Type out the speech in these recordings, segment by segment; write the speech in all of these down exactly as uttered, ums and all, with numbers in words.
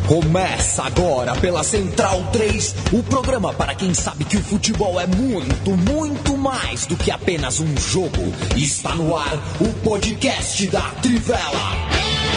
Começa agora pela Central três, o programa para quem sabe que o futebol é muito, muito mais do que apenas um jogo. Está no ar o podcast da Trivela.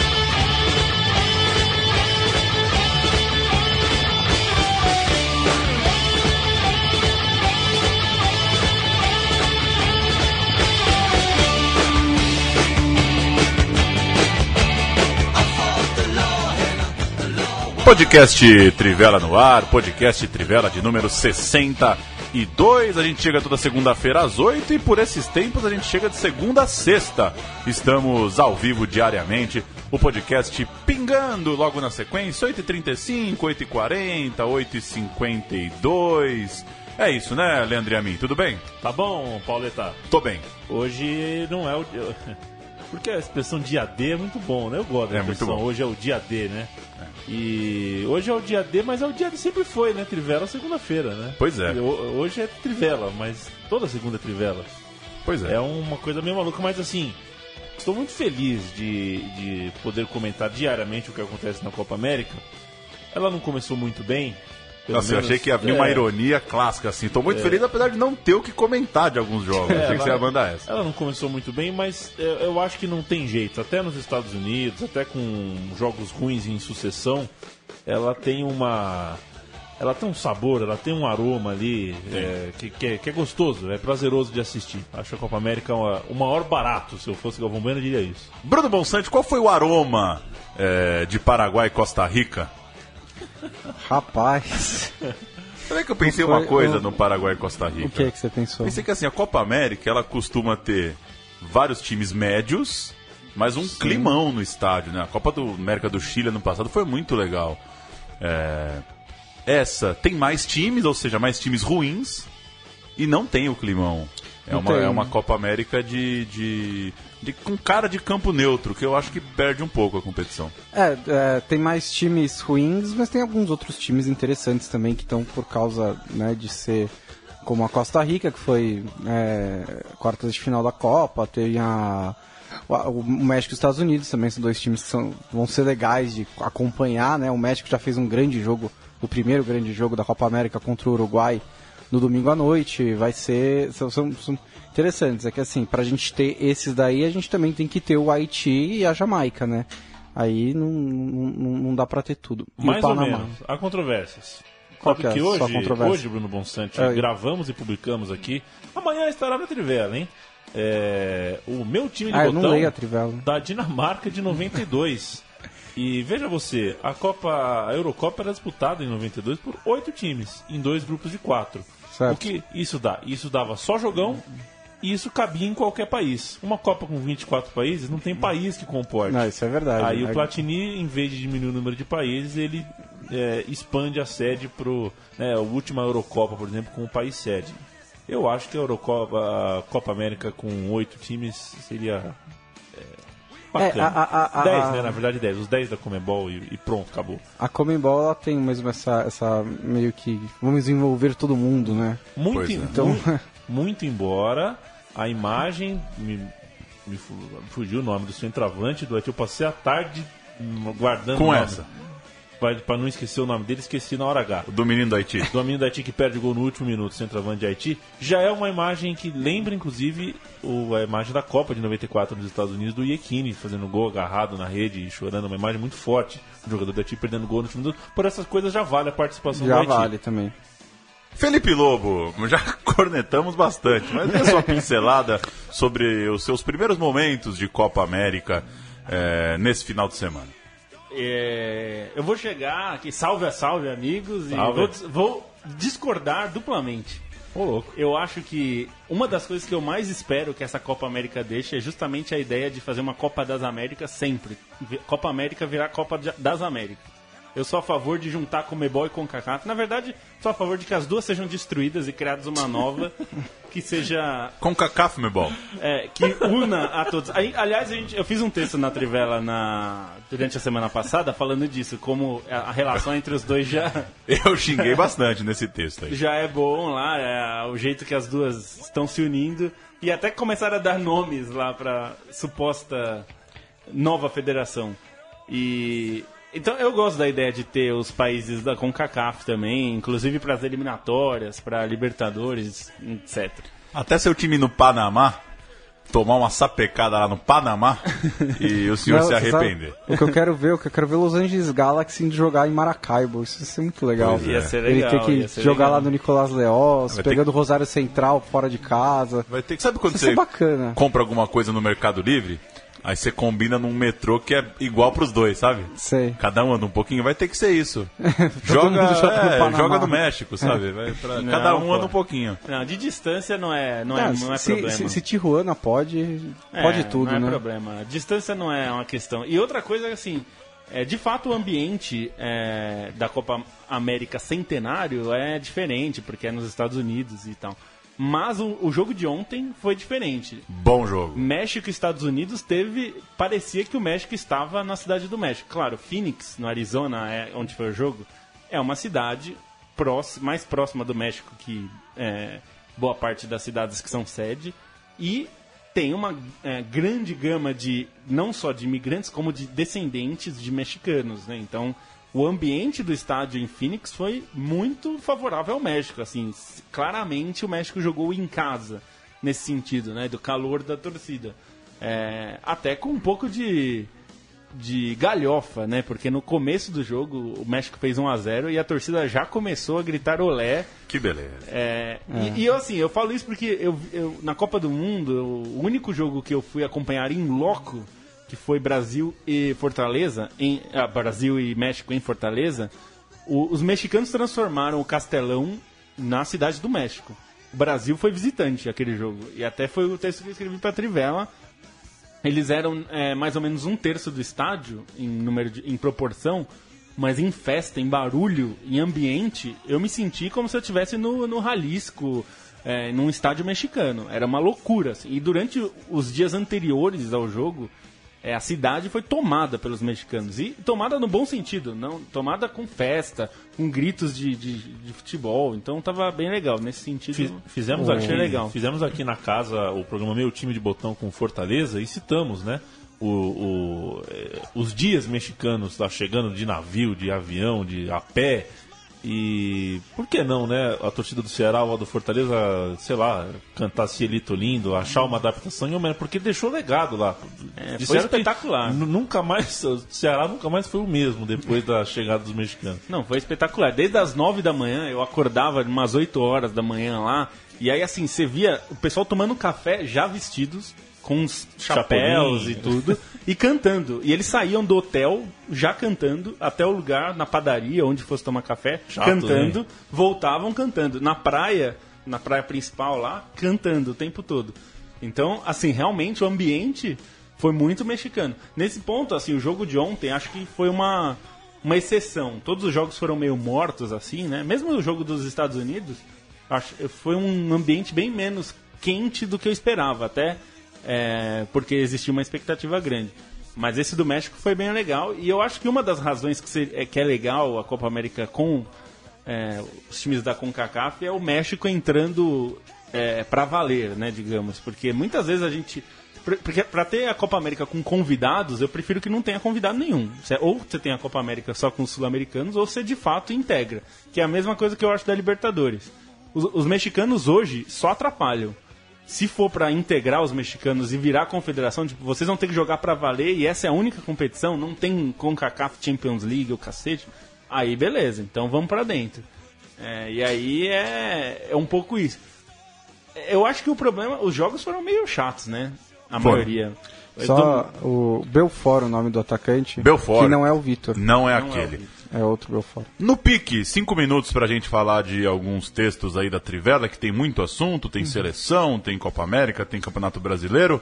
Podcast Trivela no ar, podcast Trivela de número sessenta e dois. A gente chega toda segunda-feira às oito e por esses tempos a gente chega de segunda a sexta. Estamos ao vivo diariamente, o podcast pingando logo na sequência, oito e trinta e cinco, oito e quarenta, oito e cinquenta e dois. É isso, né, Leandro e a mim? Tudo bem? Tá bom, Pauleta? Tô bem. Hoje não é o... Porque a expressão dia D é muito bom, né? Eu gosto da é expressão. Muito bom. Hoje é o dia D, né? É. E hoje é o dia D, mas é o dia que sempre foi, né? Trivela segunda-feira, né? Pois é. Hoje é Trivela, mas toda segunda é Trivela. Pois é. É uma coisa meio maluca, mas assim, estou muito feliz de, de poder comentar diariamente o que acontece na Copa América. Ela não começou muito bem. Nossa, menos, eu achei que havia é, uma ironia clássica, assim. Tô muito é, feliz, apesar de não ter o que comentar de alguns jogos. É, achei que você ia mandar essa. Ela não começou muito bem, mas eu acho que não tem jeito. Até nos Estados Unidos, até com jogos ruins em sucessão, ela tem uma... Ela tem um sabor, ela tem um aroma ali é, que, que, é, que é gostoso, é prazeroso de assistir. Acho que a Copa América é uma, o maior barato. Se eu fosse Galvão Bueno, eu diria isso. Bruno Bonsante, qual foi o aroma é, de Paraguai e Costa Rica? Rapaz. Sabe que eu pensei foi, uma coisa eu... no Paraguai e Costa Rica? O que é que você pensou? Pensei que assim, a Copa América, ela costuma ter vários times médios, mas um Sim. climão no estádio, né? A Copa do América do Chile ano passado foi muito legal. É... Essa tem mais times, ou seja, mais times ruins, e não tem o climão. É, uma, é uma Copa América de, de, de, com cara de campo neutro, que eu acho que perde um pouco a competição. É, é, tem mais times ruins, mas tem alguns outros times interessantes também que estão por causa, né, de ser como a Costa Rica, que foi é, quartas de final da Copa, tem a, o México e os Estados Unidos também, são dois times que são, vão ser legais de acompanhar, né? O México já fez um grande jogo, o primeiro grande jogo da Copa América contra o Uruguai, no domingo à noite, vai ser... São, são, são interessantes, é que assim, pra gente ter esses daí, a gente também tem que ter o Haiti e a Jamaica, né? Aí não, não, não dá pra ter tudo. E mais o Panamá. ou menos, há controvérsias. Qual Sabe que é que hoje, controvérsia? hoje, Bruno Bonsante, é. gravamos e publicamos aqui, amanhã estará na Trivela, hein? É, o meu time de ah, botão eu não leio a Trivela. Da Dinamarca de noventa e dois. E veja você, a Copa, a Eurocopa era disputada em noventa e dois por oito times, em dois grupos de quatro. Certo. O que isso dá? Isso dava só jogão e isso cabia em qualquer país. Uma Copa com vinte e quatro países não tem país que comporte. Não, isso é verdade. Aí é... o Platini, em vez de diminuir o número de países, ele é, expande a sede para né, a última Eurocopa, por exemplo, com o país sede. Eu acho que a Eurocopa, a Copa América com oito times seria... Bacana. É, a, a, a, dez, né? Na verdade, dez. Os dez da Conmebol e, e pronto, acabou. A Conmebol, ela tem mesmo essa, essa meio que... Vamos envolver todo mundo, né? Muito, é. então... muito, muito embora a imagem... Me, me fugiu o nome do centroavante do Haiti. Eu passei a tarde guardando com o nome. essa. Para não esquecer o nome dele, esqueci na hora H. Do menino do Haiti. Do menino do Haiti que perde o gol no último minuto, centroavante de Haiti. Já é uma imagem que lembra, inclusive, o, a imagem da Copa de noventa e quatro nos Estados Unidos, do Iechini fazendo gol agarrado na rede e chorando. Uma imagem muito forte. O jogador do Haiti perdendo gol no último minuto. Por essas coisas já vale a participação já do Haiti. Já vale também. Felipe Lobo, já cornetamos bastante, mas dê sua pincelada sobre os seus primeiros momentos de Copa América é, nesse final de semana. É, eu vou chegar aqui, salve a salve, amigos, salve. E vou, vou discordar duplamente. Ô, louco. Eu acho que uma das coisas que eu mais espero que essa Copa América deixe é justamente a ideia de fazer uma Copa das Américas sempre. Copa América virar Copa das Américas. Eu sou a favor de juntar Conmebol e CONCACAF. Na verdade, sou a favor de que as duas sejam destruídas e criadas uma nova que seja... CONCACAF, Mebol. É, que una a todos. Aí, aliás, a gente, eu fiz um texto na Trivela na, durante a semana passada falando disso, como a relação entre os dois já... Eu xinguei bastante nesse texto aí. Já é bom lá, é o jeito que as duas estão se unindo. E até começaram a dar nomes lá para suposta nova federação. E... Então eu gosto da ideia de ter os países da CONCACAF também, inclusive para as eliminatórias, para Libertadores, etcétera. Até seu time no Panamá tomar uma sapecada lá no Panamá e o senhor Não, se você sabe, arrepender. o que eu quero ver, o que eu quero ver Los Angeles Galaxy indo jogar em Maracaibo. Isso ia ser muito legal. Pois é. Ia ser Ele legal. tem que ia ser jogar legal. lá no Nicolás Leós, Vai ter pegando o Rosário Central fora de casa. Vai ter que sabe quando Isso você é bacana. compra alguma coisa no Mercado Livre, aí você combina num metrô que é igual pros dois, sabe? Sei. Cada um anda um pouquinho, vai ter que ser isso. mundo joga, joga no é, Panamá. joga no México, sabe? Vai pra- Não, cada um pô. anda um pouquinho. Não, de distância não é, não é, Ah, não é se, problema. se, se Tijuana pode, É, pode tudo, não é né? problema. Distância não é uma questão. E outra coisa é assim, é, de fato o ambiente é, da Copa América Centenário é diferente, porque é nos Estados Unidos e tal. Mas o, o jogo de ontem foi diferente. Bom jogo. México e Estados Unidos teve... Parecia que o México estava na cidade do México. Claro, Phoenix, no Arizona, é, onde foi o jogo, é uma cidade próxima, mais próxima do México que é, boa parte das cidades que são sede. E tem uma é, grande gama de, não só de imigrantes, como de descendentes de mexicanos, né? Então, o ambiente do estádio em Phoenix foi muito favorável ao México. Assim, claramente o México jogou em casa, nesse sentido, né? Do calor da torcida. É, até com um pouco de, de galhofa, né? Porque no começo do jogo o México fez um a zero e a torcida já começou a gritar olé. Que beleza. É, E, e eu assim, eu falo isso porque eu, eu, na Copa do Mundo, eu, o único jogo que eu fui acompanhar em loco, que foi Brasil e Fortaleza, em, ah, Brasil e México em Fortaleza, o, os mexicanos transformaram o Castelão na cidade do México. O Brasil foi visitante aquele jogo. E até foi o texto que eu escrevi para Trivela. Eles eram é, mais ou menos um terço do estádio, em, número de, em proporção, mas em festa, em barulho, em ambiente, eu me senti como se eu estivesse no, no Jalisco, é, num estádio mexicano. Era uma loucura. Assim. E durante os dias anteriores ao jogo, é, a cidade foi tomada pelos mexicanos. E tomada no bom sentido, não tomada com festa, com gritos de, de, de futebol. Então tava bem legal. Nesse sentido, Fiz- Fizemos, eu aqui, achei legal. fizemos aqui na casa o programa Meu Time de Botão com Fortaleza e citamos, né? O, o, eh, os dias mexicanos lá chegando de navio, de avião, de a pé. E por que não, né? A torcida do Ceará ou a do Fortaleza, sei lá, cantar Cielito Lindo, achar uma adaptação em homenagem, porque deixou legado lá. É, foi Disseram que espetacular. nu- Nunca mais, o Ceará nunca mais foi o mesmo depois da chegada dos mexicanos. Não, foi espetacular. Desde as nove da manhã, eu acordava umas oito horas da manhã lá. E aí, assim, você via o pessoal tomando café já vestidos, com os chapéus Chapolin. e tudo, e cantando. E eles saíam do hotel já cantando até o lugar, na padaria, onde fosse tomar café, Chato, cantando, hein? voltavam cantando. Na praia, na praia principal lá, cantando o tempo todo. Então, assim, realmente o ambiente foi muito mexicano. Nesse ponto, assim, o jogo de ontem acho que foi uma, uma exceção. Todos os jogos foram meio mortos, assim, né? Mesmo o jogo dos Estados Unidos, acho, foi um ambiente bem menos quente do que eu esperava, até é, porque existia uma expectativa grande. Mas esse do México foi bem legal, e eu acho que uma das razões que, se, é, que é legal a Copa América com é, os times da CONCACAF é o México entrando é, pra valer, né, digamos, porque muitas vezes a gente... Porque pra ter a Copa América com convidados, eu prefiro que não tenha convidado nenhum. Ou você tem a Copa América só com os sul-americanos, ou você de fato integra, que é a mesma coisa que eu acho da Libertadores. Os, os mexicanos hoje só atrapalham. Se for pra integrar os mexicanos e virar a confederação, tipo, vocês vão ter que jogar pra valer e essa é a única competição, não tem CONCACAF Champions League, o cacete, aí beleza, então vamos pra dentro. É, e aí é, é um pouco isso. Eu acho que o problema, os jogos foram meio chatos, né? A Foi. maioria. Só o Belfort, o nome do atacante, Belfort. que não é o Vitor, Não é Não é aquele. o- é outro Belfort. No pique, cinco minutos pra gente falar de alguns textos aí da Trivela, que tem muito assunto, tem seleção, tem Copa América, tem Campeonato Brasileiro.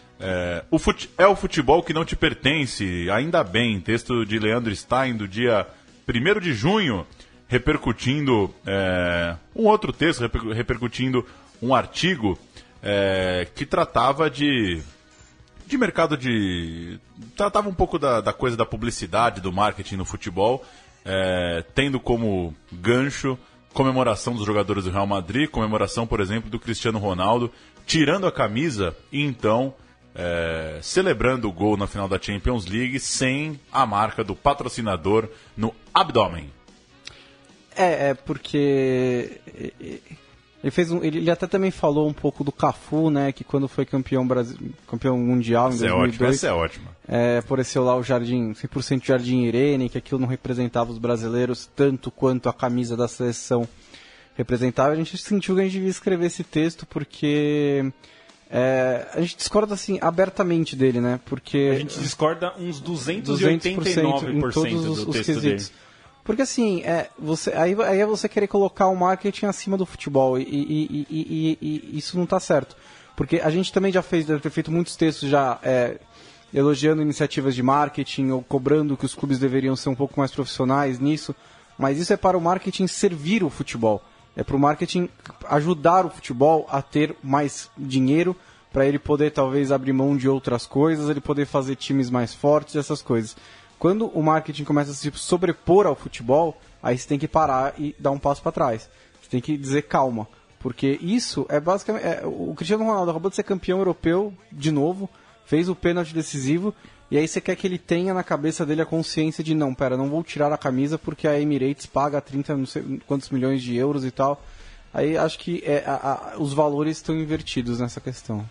É o, fute- é o futebol que não te pertence, ainda bem. Texto de Leandro Stein, do dia primeiro de junho, repercutindo é, um outro texto, reper- repercutindo um artigo é, que tratava de... de mercado de... Tratava um pouco da, da coisa da publicidade, do marketing no futebol, é, tendo como gancho comemoração dos jogadores do Real Madrid, comemoração, por exemplo, do Cristiano Ronaldo, tirando a camisa e então é, celebrando o gol na final da Champions League sem a marca do patrocinador no abdômen. É, é porque ele fez um, ele, ele até também falou um pouco do Cafu, né, que quando foi campeão Brasil, campeão mundial em Essa dois mil e dois, essa é ótima. É, apareceu lá o Jardim, cem por cento Jardim Irene, que aquilo não representava os brasileiros tanto quanto a camisa da seleção representava. A gente sentiu que a gente devia escrever esse texto porque é, a gente discorda assim abertamente dele, né? Porque a gente discorda uns duzentos e oitenta e nove por cento em todos os, do os texto quesitos. dele. Porque assim, é, você, aí, aí é você querer colocar o marketing acima do futebol e, e, e, e, e isso não está certo. Porque a gente também já fez, deve ter feito muitos textos já é, elogiando iniciativas de marketing ou cobrando que os clubes deveriam ser um pouco mais profissionais nisso, mas isso é para o marketing servir o futebol. É para o marketing ajudar o futebol a ter mais dinheiro para ele poder talvez abrir mão de outras coisas, ele poder fazer times mais fortes, essas coisas. Quando o marketing começa a se sobrepor ao futebol, aí você tem que parar e dar um passo para trás. Você tem que dizer calma, porque isso é basicamente... É, o Cristiano Ronaldo acabou de ser campeão europeu de novo, fez o pênalti decisivo, e aí você quer que ele tenha na cabeça dele a consciência de não, pera, não vou tirar a camisa porque a Emirates paga trinta, não sei quantos milhões de euros e tal. Aí acho que é, a, a, os valores estão invertidos nessa questão.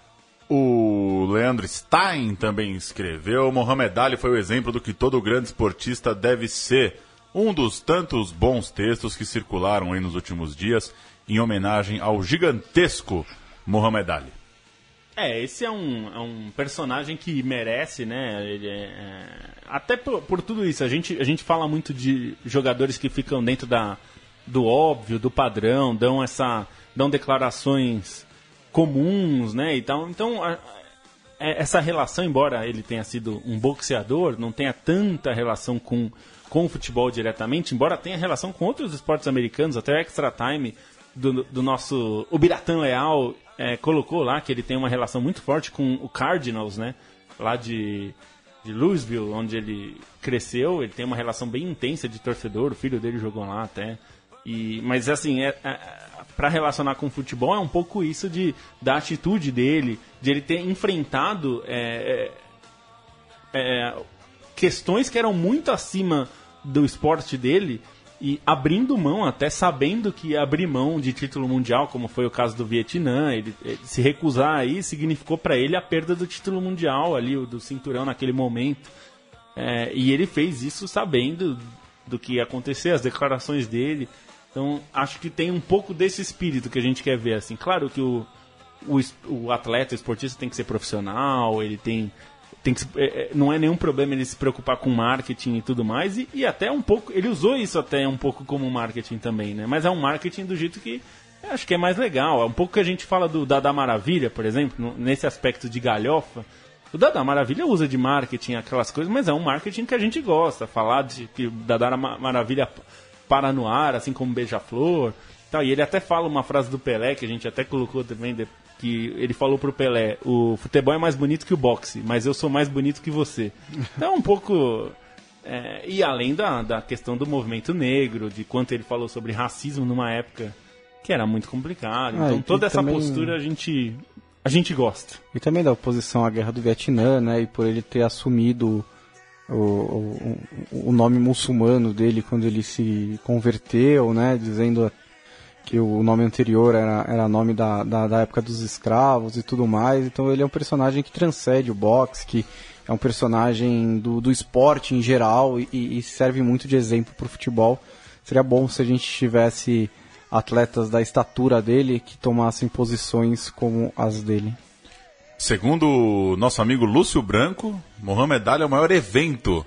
O Leandro Stein também escreveu: Mohamed Ali foi o exemplo do que todo grande esportista deve ser. Um dos tantos bons textos que circularam aí nos últimos dias em homenagem ao gigantesco Mohamed Ali. É, esse é um, é um personagem que merece, né? Ele é, é, até por, por tudo isso, a gente, a gente fala muito de jogadores que ficam dentro da, do óbvio, do padrão, dão, essa, dão declarações comuns, né? E tal. Então, a, a, essa relação, embora ele tenha sido um boxeador, não tenha tanta relação com, com o futebol diretamente, embora tenha relação com outros esportes americanos, até o Extra Time do, do nosso o Biratã Leal é, colocou lá que ele tem uma relação muito forte com o Cardinals, né? Lá de, de Louisville, onde ele cresceu, ele tem uma relação bem intensa de torcedor, o filho dele jogou lá até. E, mas assim, é, é, para relacionar com o futebol é um pouco isso de, da atitude dele, de ele ter enfrentado é, é, é, questões que eram muito acima do esporte dele e abrindo mão, até sabendo que abrir mão de título mundial, como foi o caso do Vietnã, ele, ele se recusar aí significou para ele a perda do título mundial ali, do cinturão naquele momento. É, e ele fez isso sabendo do que ia acontecer, as declarações dele. Então, acho que tem um pouco desse espírito que a gente quer ver, assim. Claro que o, o, o atleta, o esportista tem que ser profissional, ele tem, tem que, é, não é nenhum problema ele se preocupar com marketing e tudo mais, e, e até um pouco, ele usou isso até um pouco como marketing também, né? Mas é um marketing do jeito que acho que é mais legal. É um pouco que a gente fala do Dada Maravilha, por exemplo, no, nesse aspecto de galhofa. O Dada Maravilha usa de marketing aquelas coisas, mas é um marketing que a gente gosta. Falar de que o Dada Maravilha para no ar, assim como Beija-Flor. Tal. E ele até fala uma frase do Pelé, que a gente até colocou também, que ele falou pro Pelé: o futebol é mais bonito que o boxe, mas eu sou mais bonito que você. Então, um pouco... É, e além da, da questão do movimento negro, de quanto ele falou sobre racismo numa época que era muito complicado. Então, ah, toda essa também... postura a gente... A gente gosta. E também da oposição à Guerra do Vietnã, né? E por ele ter assumido o, o, o nome muçulmano dele quando ele se converteu, né? Dizendo que o nome anterior era, era nome da, da, da época dos escravos e tudo mais. Então ele é um personagem que transcende o boxe, que é um personagem do, do esporte em geral e, e serve muito de exemplo para o futebol. Seria bom se a gente tivesse atletas da estatura dele que tomassem posições como as dele. Segundo o nosso amigo Lúcio Branco, Mohamed Ali é o maior evento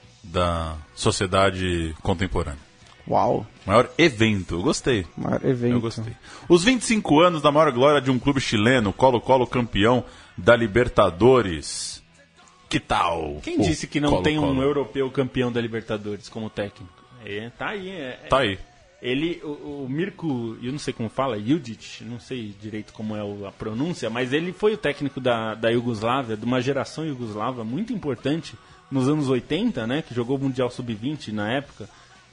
da sociedade contemporânea. Uau! Maior evento. Eu gostei. Maior evento. Eu gostei. Os vinte e cinco anos da maior glória de um clube chileno, Colo-Colo campeão da Libertadores. Que tal? Quem disse que não Colo-Colo? Tem um europeu campeão da Libertadores como técnico? É, tá aí. É, tá aí. Ele, o, o Mirko, eu não sei como fala, Judic, não sei direito como é a pronúncia, mas ele foi o técnico da, da Iugoslávia, de uma geração iugoslava muito importante nos anos oitenta, né, que jogou o Mundial sub vinte na época,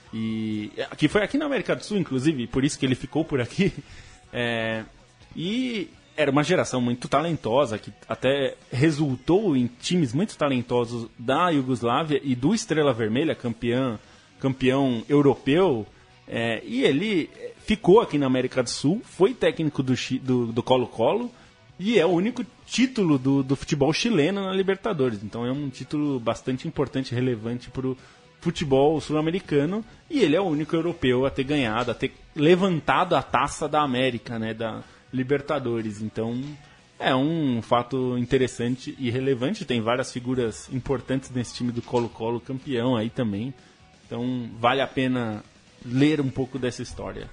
e que foi aqui na América do Sul, inclusive, por isso que ele ficou por aqui. É, e era uma geração muito talentosa, que até resultou em times muito talentosos da Iugoslávia e do Estrela Vermelha, campeão, campeão europeu, é, e ele ficou aqui na América do Sul, foi técnico do, do, do Colo-Colo, e é o único título do, do futebol chileno na Libertadores. Então é um título bastante importante e relevante para o futebol sul-americano, e ele é o único europeu a ter ganhado, a ter levantado a taça da América, né, da Libertadores. Então é um fato interessante e relevante. Tem várias figuras importantes nesse time do Colo-Colo, campeão aí também. Então vale a pena ler um pouco dessa história.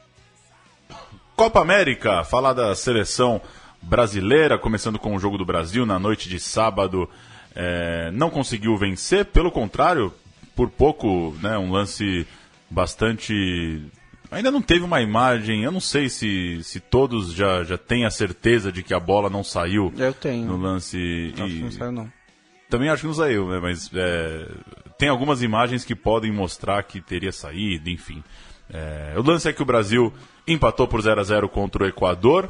Copa América, falar da seleção brasileira, começando com o jogo do Brasil na noite de sábado. É, não conseguiu vencer, pelo contrário, por pouco, né, um lance bastante... Ainda não teve uma imagem, eu não sei se, se todos já, já têm a certeza de que a bola não saiu. Eu tenho. No lance. Acho e... que não saiu, não. Também acho que não saiu, né? Mas é... tem algumas imagens que podem mostrar que teria saído, enfim. É... O lance é que o Brasil empatou por zero a zero contra o Equador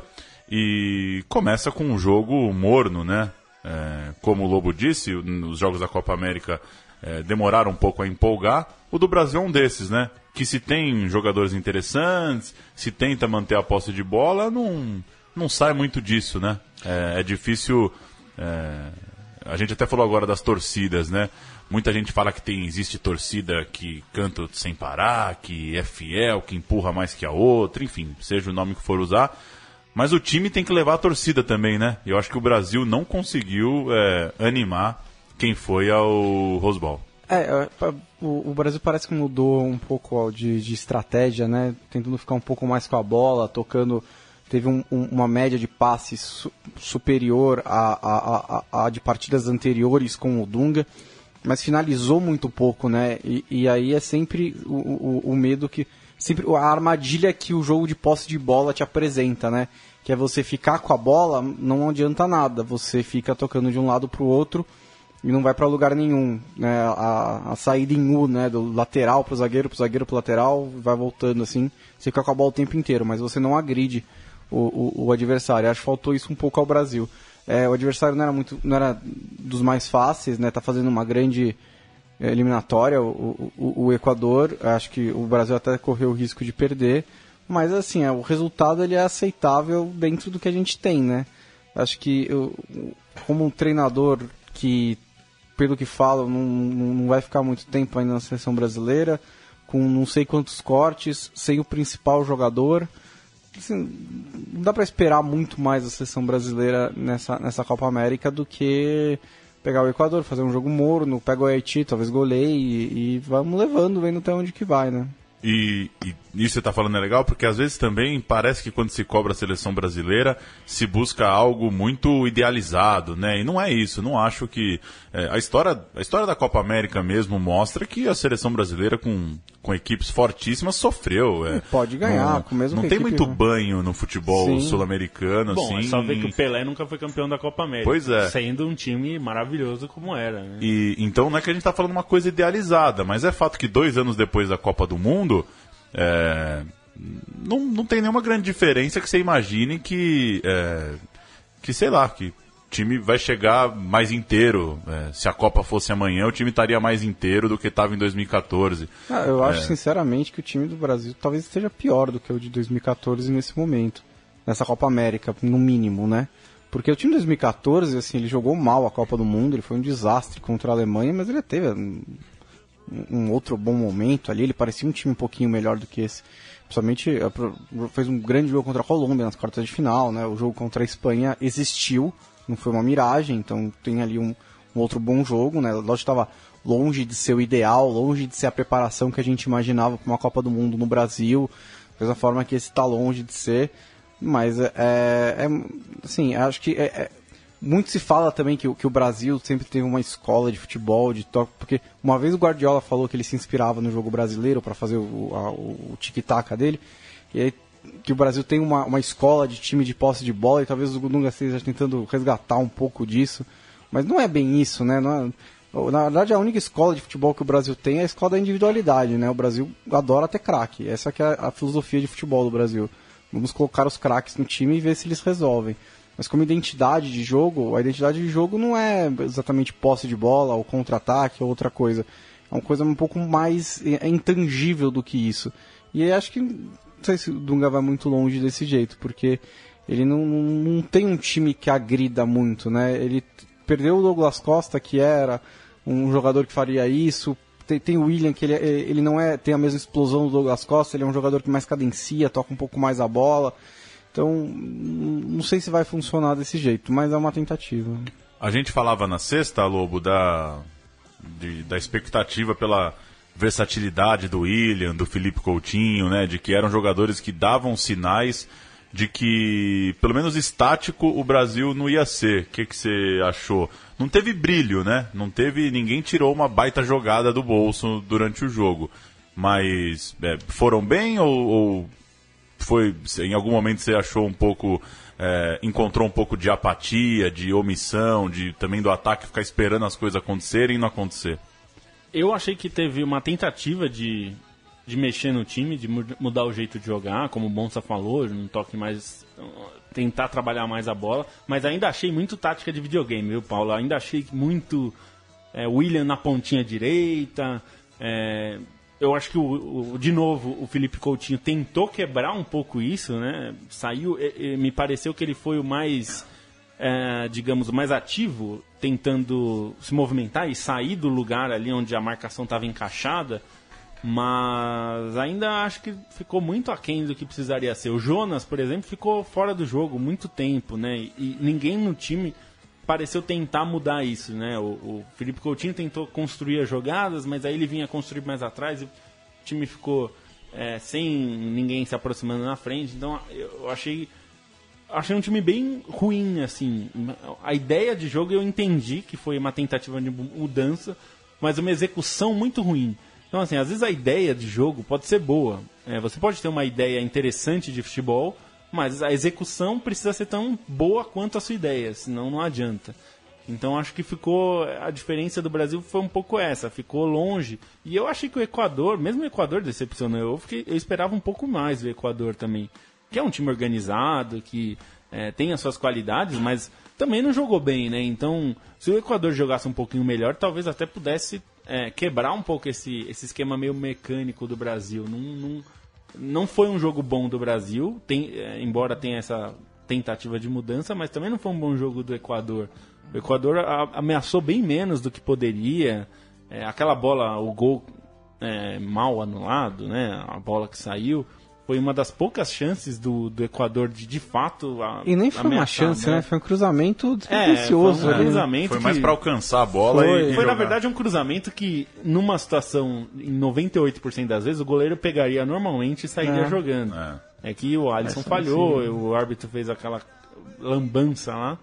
e começa com um jogo morno, né? É... Como o Lobo disse, os jogos da Copa América é, demoraram um pouco a empolgar. O do Brasil é um desses, né? Que se tem jogadores interessantes, se tenta manter a posse de bola, não, não sai muito disso, né? É, é difícil... É, a gente até falou agora das torcidas, né? Muita gente fala que tem, existe torcida que canta sem parar, que é fiel, que empurra mais que a outra, enfim, seja o nome que for usar. Mas o time tem que levar a torcida também, né? Eu acho que o Brasil não conseguiu é, animar quem foi ao Rose Bowl. É, o, o Brasil parece que mudou um pouco de, de estratégia, né? Tentando ficar um pouco mais com a bola, tocando... Teve um, um, uma média de passes su, superior à, à, à, à de partidas anteriores com o Dunga, mas finalizou muito pouco, né? E, e aí é sempre o, o, o medo que... sempre a armadilha que o jogo de posse de bola te apresenta, né? Que é você ficar com a bola, não adianta nada. Você fica tocando de um lado para o outro e não vai para lugar nenhum, né? A, a saída em U, né? Do lateral para o zagueiro, para o zagueiro para o lateral, vai voltando assim. Você fica com a bola o tempo inteiro, mas você não agride o, o, o adversário. Acho que faltou isso um pouco ao Brasil. É, o adversário não era muito, não era dos mais fáceis, né? Tá fazendo uma grande eliminatória, o, o, o Equador. Acho que o Brasil até correu o risco de perder, mas assim, é, o resultado ele é aceitável dentro do que a gente tem, né? Acho que eu, como um treinador que, pelo que falam, não, não vai ficar muito tempo ainda na seleção brasileira, com não sei quantos cortes, sem o principal jogador, assim, não dá para esperar muito mais da seleção brasileira nessa, nessa Copa América do que pegar o Equador, fazer um jogo morno, pega o Haiti, talvez goleie e, e vamos levando, vendo até onde que vai, né? E, e isso que você está falando é legal, porque às vezes também parece que quando se cobra a seleção brasileira se busca algo muito idealizado, né? E não é isso, não acho que... É, a, história, a história da Copa América mesmo mostra que a seleção brasileira com, com equipes fortíssimas sofreu. É, Pode ganhar, não, com mesmo Não que tem equipe, muito né? banho no futebol Sim. sul-americano. Bom, assim, é só ver que o Pelé nunca foi campeão da Copa América. Pois é. Sendo um time maravilhoso como era, né? E, então não é que a gente está falando uma coisa idealizada, mas é fato que dois anos depois da Copa do Mundo... É, não, não tem nenhuma grande diferença que você imagine que, é, que sei lá, que o time vai chegar mais inteiro. É, se a Copa fosse amanhã, o time estaria mais inteiro do que estava em dois mil e catorze. Ah, eu acho É. sinceramente que o time do Brasil talvez esteja pior do que o de dois mil e catorze nesse momento, nessa Copa América, no mínimo, né? Porque o time de dois mil e catorze, assim, ele jogou mal a Copa do Mundo, ele foi um desastre contra a Alemanha, mas ele teve um, um outro bom momento ali, ele parecia um time um pouquinho melhor do que esse. Principalmente, fez um grande jogo contra a Colômbia nas quartas de final, né? O jogo contra a Espanha existiu, não foi uma miragem, então tem ali um, um outro bom jogo, né? Lógico que estava longe de ser o ideal, longe de ser a preparação que a gente imaginava para uma Copa do Mundo no Brasil, da mesma forma que esse está longe de ser, mas é, é assim, acho que é, é, muito se fala também que, que o Brasil sempre teve uma escola de futebol, de toque, porque uma vez o Guardiola falou que ele se inspirava no jogo brasileiro para fazer o, a, o tic-tac dele, e aí que o Brasil tem uma, uma escola de time de posse de bola, e talvez o Dunga esteja tentando resgatar um pouco disso, mas não é bem isso, né? Não é, na verdade, a única escola de futebol que o Brasil tem é a escola da individualidade, né? O Brasil adora ter craque, essa que é a filosofia de futebol do Brasil. Vamos colocar os craques no time e ver se eles resolvem. Mas como identidade de jogo, a identidade de jogo não é exatamente posse de bola, ou contra-ataque, ou outra coisa. É uma coisa um pouco mais intangível do que isso. E eu acho que, não sei se o Dunga vai muito longe desse jeito, porque ele não, não tem um time que agrida muito, né? Ele perdeu o Douglas Costa, que era um jogador que faria isso. Tem, tem o William, que ele, ele não é, tem a mesma explosão do Douglas Costa, ele é um jogador que mais cadencia, toca um pouco mais a bola. Então, não sei se vai funcionar desse jeito, mas é uma tentativa. A gente falava na sexta, Lobo, da, de, da expectativa pela versatilidade do William, do Felipe Coutinho, né, de que eram jogadores que davam sinais de que, pelo menos estático, o Brasil não ia ser. O que, que você achou? Não teve brilho, né? Não teve, ninguém tirou uma baita jogada do bolso durante o jogo. Mas é, foram bem ou... ou... Foi, em algum momento você achou um pouco, é, encontrou um pouco de apatia, de omissão, de também do ataque ficar esperando as coisas acontecerem e não acontecer? Eu achei que teve uma tentativa de, de mexer no time, de mudar o jeito de jogar, como o Bonsa falou, um toque mais, tentar trabalhar mais a bola, mas ainda achei muito tática de videogame, viu, Paulo? Ainda achei muito é, William na pontinha direita, é, eu acho que, o, o, de novo, o Felipe Coutinho tentou quebrar um pouco isso, né? Saiu, e, e, me pareceu que ele foi o mais, é, digamos, mais ativo, tentando se movimentar e sair do lugar ali onde a marcação estava encaixada, mas ainda acho que ficou muito aquém do que precisaria ser. O Jonas, por exemplo, ficou fora do jogo muito tempo, né? E ninguém no time pareceu tentar mudar isso, né? O, o Felipe Coutinho tentou construir as jogadas, mas aí ele vinha construir mais atrás e o time ficou é, sem ninguém se aproximando na frente. Então eu achei, achei um time bem ruim, assim. A ideia de jogo eu entendi que foi uma tentativa de mudança, mas uma execução muito ruim. Então, assim, às vezes a ideia de jogo pode ser boa. É, você pode ter uma ideia interessante de futebol, mas a execução precisa ser tão boa quanto a sua ideia, senão não adianta. Então acho que ficou, a diferença do Brasil foi um pouco essa, ficou longe. E eu achei que o Equador, mesmo o Equador decepcionou, eu, fiquei, eu esperava um pouco mais do Equador também. Que é um time organizado, que é, tem as suas qualidades, mas também não jogou bem, né? Então, se o Equador jogasse um pouquinho melhor, talvez até pudesse é, quebrar um pouco esse, esse esquema meio mecânico do Brasil. Não... não Não foi um jogo bom do Brasil, tem, embora tenha essa tentativa de mudança, mas também não foi um bom jogo do Equador. O Equador a, ameaçou bem menos do que poderia. É, aquela bola, o gol é, mal anulado, né, a bola que saiu, foi uma das poucas chances do, do Equador de, de fato, a, e nem foi uma chance, né? Foi um cruzamento despretensioso. É, foi um cruzamento foi que... mais para alcançar a bola foi, e Foi, jogar. na verdade, um cruzamento que, numa situação, em noventa e oito por cento das vezes, o goleiro pegaria normalmente e sairia é. jogando. É. É que o Alisson Essa falhou, sim. o árbitro fez aquela lambança lá.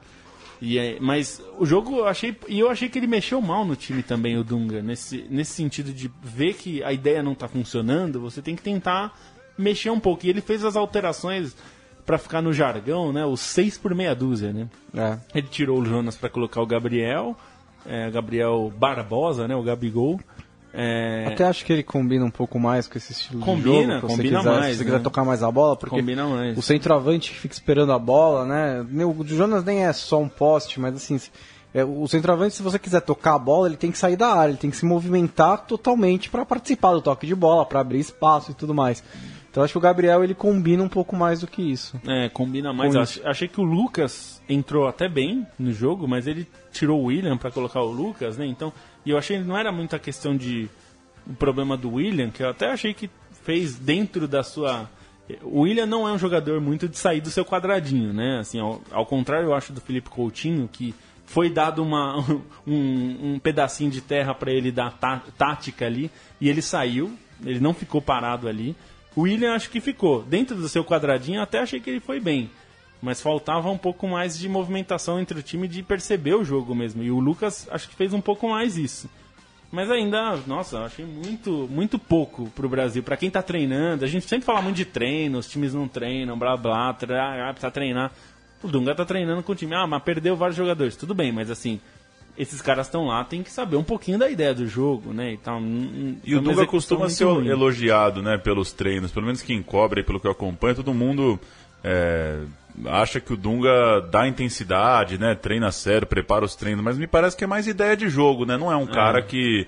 E é, mas o jogo, eu achei, e eu achei que ele mexeu mal no time também, o Dunga, nesse, nesse sentido de ver que a ideia não está funcionando, você tem que tentar mexer um pouco. E ele fez as alterações para ficar no jargão, né? Os seis por meia dúzia, né? É. Ele tirou o Jonas para colocar o Gabriel, é, Gabriel Barbosa, né? O Gabigol. É... Até acho que ele combina um pouco mais com esse estilo Combina, de jogo. combina quiser, mais, se você né? quiser tocar mais a bola, porque Combina mais. o centroavante que fica esperando a bola, né? O Jonas nem é só um poste, mas assim, é, o centroavante, se você quiser tocar a bola, ele tem que sair da área, ele tem que se movimentar totalmente para participar do toque de bola, para abrir espaço e tudo mais. Então acho que o Gabriel ele combina um pouco mais do que isso. É, combina mais. Eu ach- achei que o Lucas entrou até bem no jogo, mas ele tirou o William para colocar o Lucas, né? Então, e eu achei que não era muito a questão de o problema do William, que eu até achei que fez dentro da sua... O William não é um jogador muito de sair do seu quadradinho, né? Assim, ao, ao contrário, eu acho do Felipe Coutinho, que foi dado uma, um, um pedacinho de terra para ele dar tá, tática ali, e ele saiu, ele não ficou parado ali. O William acho que ficou. Dentro do seu quadradinho, até achei que ele foi bem. Mas faltava um pouco mais de movimentação entre o time, de perceber o jogo mesmo. E o Lucas acho que fez um pouco mais isso. Mas ainda, nossa, achei muito, muito pouco pro Brasil. Pra quem tá treinando, a gente sempre fala muito de treino, os times não treinam, blá blá, tra, precisa treinar. O Dunga tá treinando com o time. Ah, mas perdeu vários jogadores. Tudo bem, mas assim, esses caras estão lá, tem que saber um pouquinho da ideia do jogo, né? Então, e o Dunga costuma ser ruim. elogiado, né, pelos treinos, pelo menos quem cobra e pelo que eu acompanho, todo mundo é, acha que o Dunga dá intensidade, né, treina sério, prepara os treinos, mas me parece que é mais ideia de jogo, né? Não é um é. cara que,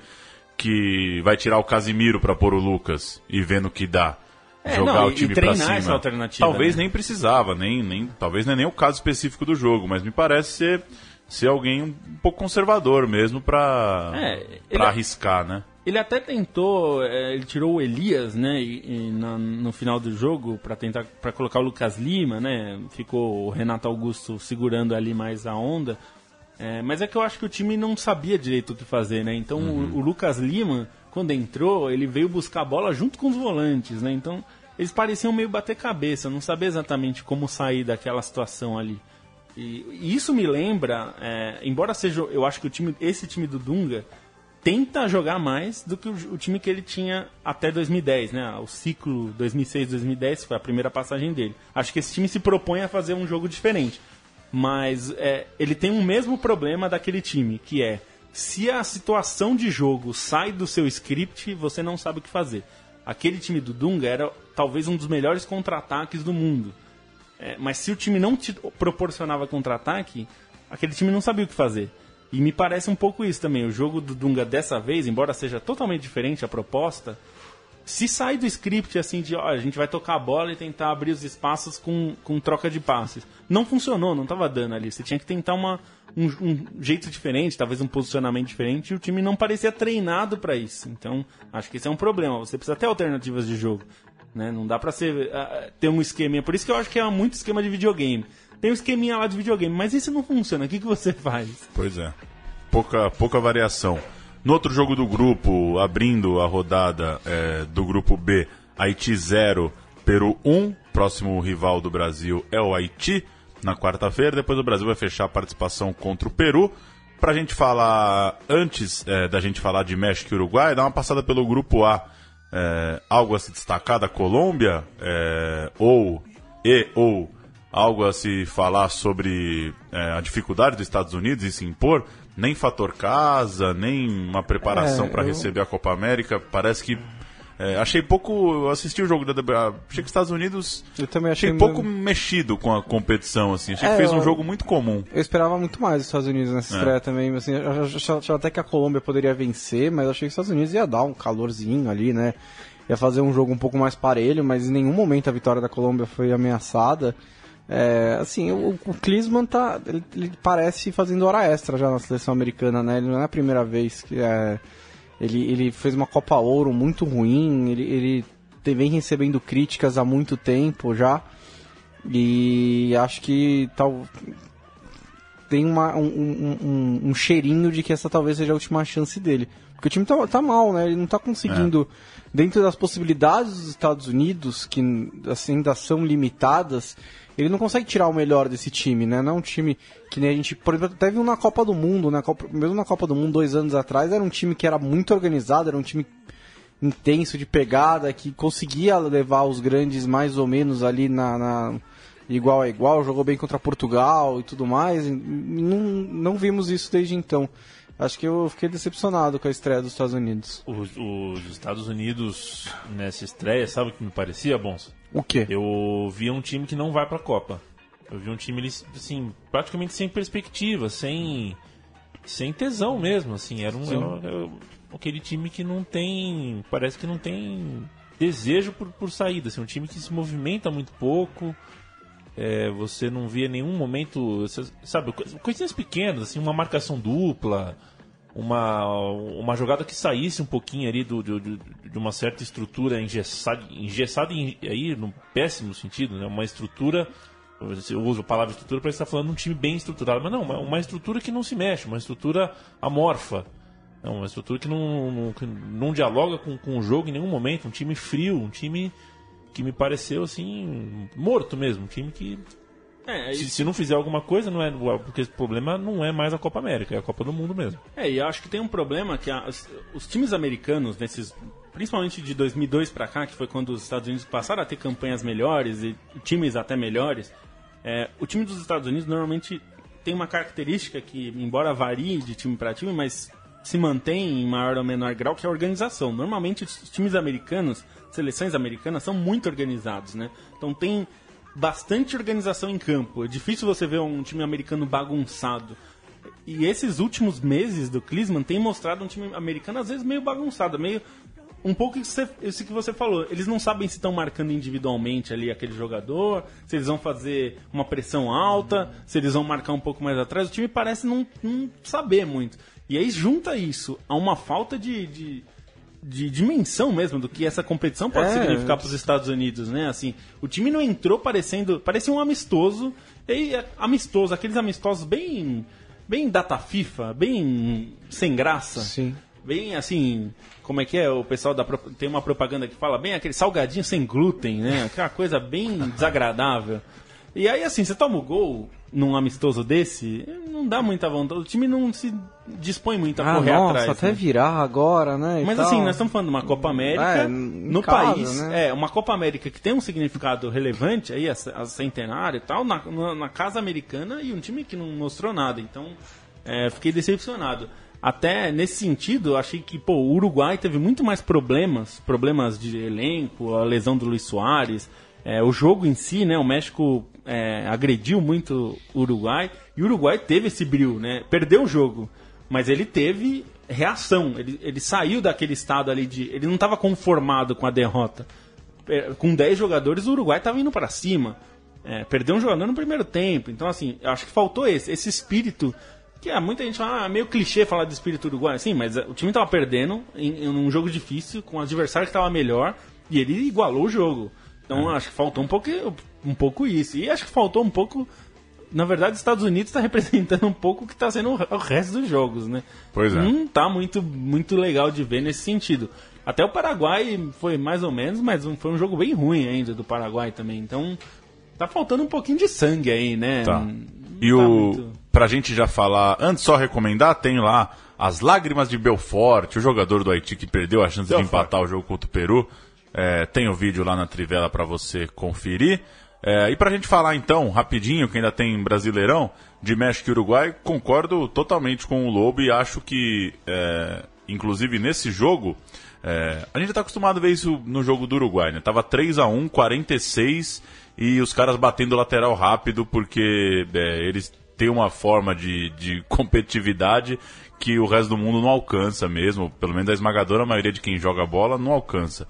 que vai tirar o Casimiro para pôr o Lucas e vendo o que dá. É, jogar não, o time para cima. Essa alternativa, talvez né? nem precisava, nem, nem, talvez não é nem o caso específico do jogo, mas me parece ser, ser alguém um pouco conservador mesmo para é, para arriscar, né? Ele até tentou, é, ele tirou o Elias, né, e, e na, no final do jogo para tentar para colocar o Lucas Lima, né? Ficou o Renato Augusto segurando ali mais a onda. É, mas é que eu acho que o time não sabia direito o que fazer, né? Então uhum. o, o Lucas Lima, quando entrou, ele veio buscar a bola junto com os volantes, né? Então eles pareciam meio bater cabeça, não sabia exatamente como sair daquela situação ali. E, e isso me lembra, é, embora seja, eu acho que o time, esse time do Dunga tenta jogar mais do que o, o time que ele tinha até dois mil e dez, né? O ciclo dois mil e seis, dois mil e dez foi a primeira passagem dele. Acho que esse time se propõe a fazer um jogo diferente. Mas é, ele tem o mesmo problema daquele time, que é, se a situação de jogo sai do seu script, você não sabe o que fazer. Aquele time do Dunga era talvez um dos melhores contra-ataques do mundo. É, mas se o time não te proporcionava contra-ataque, aquele time não sabia o que fazer. E me parece um pouco isso também. O jogo do Dunga dessa vez, embora seja totalmente diferente a proposta, se sai do script assim de, ó, a gente vai tocar a bola e tentar abrir os espaços com, com troca de passes. Não funcionou, não estava dando ali. Você tinha que tentar uma, um, um jeito diferente, talvez um posicionamento diferente, e o time não parecia treinado para isso. Então, acho que esse é um problema. Você precisa ter alternativas de jogo, né? Não dá para uh, ter um esqueminha. Por isso que eu acho que é muito esquema de videogame. Tem um esqueminha lá de videogame, mas isso não funciona. O que, que você faz? Pois é. Pouca, pouca variação. No outro jogo do grupo, abrindo a rodada é, do grupo B, Haiti zero, Peru um. Próximo rival do Brasil é o Haiti, na quarta-feira. Depois o Brasil vai fechar a participação contra o Peru. Pra gente falar, antes é, da gente falar de México e Uruguai, dá uma passada pelo grupo A. É, algo a se destacar da Colômbia? É, ou, e ou algo a se falar sobre é, a dificuldade dos Estados Unidos em se impor? Nem fator casa, nem uma preparação é, para eu... receber a Copa América. Parece que... É, achei pouco... Eu assisti o jogo da... Achei que os Estados Unidos... Eu também achei... Achei pouco muito... mexido com a competição, assim. Achei é, que fez um eu... jogo muito comum. Eu esperava muito mais dos Estados Unidos nessa estreia é. também. Assim, eu achava até que a Colômbia poderia vencer, mas achei que os Estados Unidos ia dar um calorzinho ali, né? Ia fazer um jogo um pouco mais parelho, mas em nenhum momento a vitória da Colômbia foi ameaçada. É, assim, o, o Klinsmann tá, ele, ele parece fazendo hora extra já na seleção americana, né? Ele não é a primeira vez que é, ele, ele fez uma Copa Ouro muito ruim, ele, ele vem recebendo críticas há muito tempo já, e acho que tal, tem uma, um, um, um, um cheirinho de que essa talvez seja a última chance dele. Porque o time tá, tá mal, né? Ele não tá conseguindo, é. dentro das possibilidades dos Estados Unidos, que assim, ainda são limitadas, ele não consegue tirar o melhor desse time, né? Não é um time que nem a gente, por exemplo, até viu na Copa do Mundo, né? Mesmo na Copa do Mundo, dois anos atrás, era um time que era muito organizado, era um time intenso, de pegada, que conseguia levar os grandes mais ou menos ali na, na igual a igual, jogou bem contra Portugal e tudo mais. E não, não vimos isso desde então. Acho que eu fiquei decepcionado com a estreia dos Estados Unidos. Os, os Estados Unidos, nessa estreia, sabe o que me parecia, Bonsa? O quê? Eu vi um time que não vai pra Copa. Eu vi um time, assim, praticamente sem perspectiva, sem, sem tesão mesmo, assim. Era um, era, era aquele time que não tem, parece que não tem desejo por, por saída, assim. Um time que se movimenta muito pouco. É, você não via nenhum momento, sabe, coisinhas pequenas, assim, uma marcação dupla, uma, uma jogada que saísse um pouquinho ali do, do, do, de uma certa estrutura engessada, engessada aí no péssimo sentido, né? Uma estrutura, eu uso a palavra estrutura para estar falando de um time bem estruturado, mas não, uma, uma estrutura que não se mexe, uma estrutura amorfa, não, uma estrutura que não, não, que não dialoga com, com o jogo em nenhum momento, um time frio, um time que me pareceu assim, morto mesmo, um time que é, se, se não fizer alguma coisa, não é, porque esse problema não é mais a Copa América, é a Copa do Mundo mesmo. É, e eu acho que tem um problema que a, os, os times americanos, nesses, principalmente de dois mil e dois para cá, que foi quando os Estados Unidos passaram a ter campanhas melhores e times até melhores, é, o time dos Estados Unidos normalmente tem uma característica que, embora varie de time para time, mas se mantém em maior ou menor grau, que é a organização. Normalmente os times americanos, seleções americanas, são muito organizados, né? Então tem bastante organização em campo. É difícil você ver um time americano bagunçado. E esses últimos meses do Klinsmann tem mostrado um time americano às vezes meio bagunçado, meio um pouco isso que, você, isso que você falou. Eles não sabem se estão marcando individualmente ali aquele jogador, se eles vão fazer uma pressão alta, se eles vão marcar um pouco mais atrás. O time parece não, não saber muito. E aí junta isso a uma falta de, de, de dimensão mesmo do que essa competição pode é, significar para os Estados Unidos, né? Assim, o time não entrou parecendo... Parecia um amistoso, e amistoso, aqueles amistosos bem, bem data FIFA, bem sem graça. Sim. Bem assim, como é que é? O pessoal da, tem uma propaganda que fala bem aquele salgadinho sem glúten, né? Aquela coisa bem desagradável. E aí assim, você toma o gol num amistoso desse, não dá muita vontade. O time não se dispõe muito a ah, correr nossa, atrás. até né? virar agora, né? Mas tal. assim, nós estamos falando de uma Copa América é, no casa, país. Né? É, uma Copa América que tem um significado relevante, aí, a, a centenário e tal, na, na, na casa americana, e um time que não mostrou nada. Então, é, fiquei decepcionado. Até nesse sentido, eu achei que pô, o Uruguai teve muito mais problemas, problemas de elenco, a lesão do Luis Suárez, é, o jogo em si, né? O México é, agrediu muito o Uruguai, e o Uruguai teve esse brilho, né? Perdeu o jogo, mas ele teve reação, ele, ele saiu daquele estado ali de... Ele não estava conformado com a derrota. Com dez jogadores, o Uruguai estava indo para cima. É, perdeu um jogador no primeiro tempo, então assim, eu acho que faltou esse, esse espírito... Que é, muita gente fala, ah, meio clichê falar de espírito uruguaio. Sim, mas o time estava perdendo em, em um jogo difícil, com um adversário que estava melhor, e ele igualou o jogo. Então, é. acho que faltou um pouco, um pouco isso. E acho que faltou um pouco... Na verdade, os Estados Unidos está representando um pouco o que está sendo o resto dos jogos, né? Pois é. Não está muito, muito legal de ver nesse sentido. Até o Paraguai foi mais ou menos, mas foi um jogo bem ruim ainda do Paraguai também. Então, tá faltando um pouquinho de sangue aí, né? Tá. Não e tá o... muito... Pra gente já falar, antes só recomendar, tem lá As Lágrimas de Belfort, o jogador do Haiti que perdeu a chance Belfort. de empatar o jogo contra o Peru. É, tem o vídeo lá na Trivela pra você conferir. É, e pra gente falar então, rapidinho, que ainda tem Brasileirão, de México e Uruguai, concordo totalmente com o Lobo e acho que, é, inclusive nesse jogo, é, a gente tá acostumado a ver isso no jogo do Uruguai, né? Tava três a um, quarenta e seis e os caras batendo lateral rápido porque é, eles... tem uma forma de, de competitividade que o resto do mundo não alcança mesmo, pelo menos a esmagadora maioria de quem joga bola não alcança.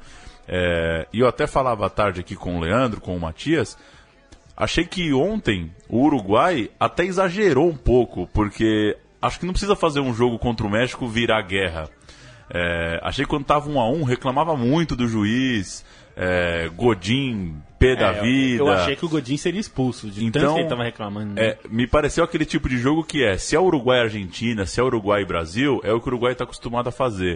É, e eu até falava à tarde aqui com o Leandro, com o Matias, achei que ontem o Uruguai até exagerou um pouco, porque acho que não precisa fazer um jogo contra o México virar guerra. É, achei que quando estava um a um reclamava muito do juiz, é, Godin... P da é, vida. Eu achei que o Godin seria expulso, de então, tanto que ele estava reclamando. Né? É, me pareceu aquele tipo de jogo que é, se é Uruguai e Argentina, se é Uruguai e Brasil, é o que o Uruguai está acostumado a fazer.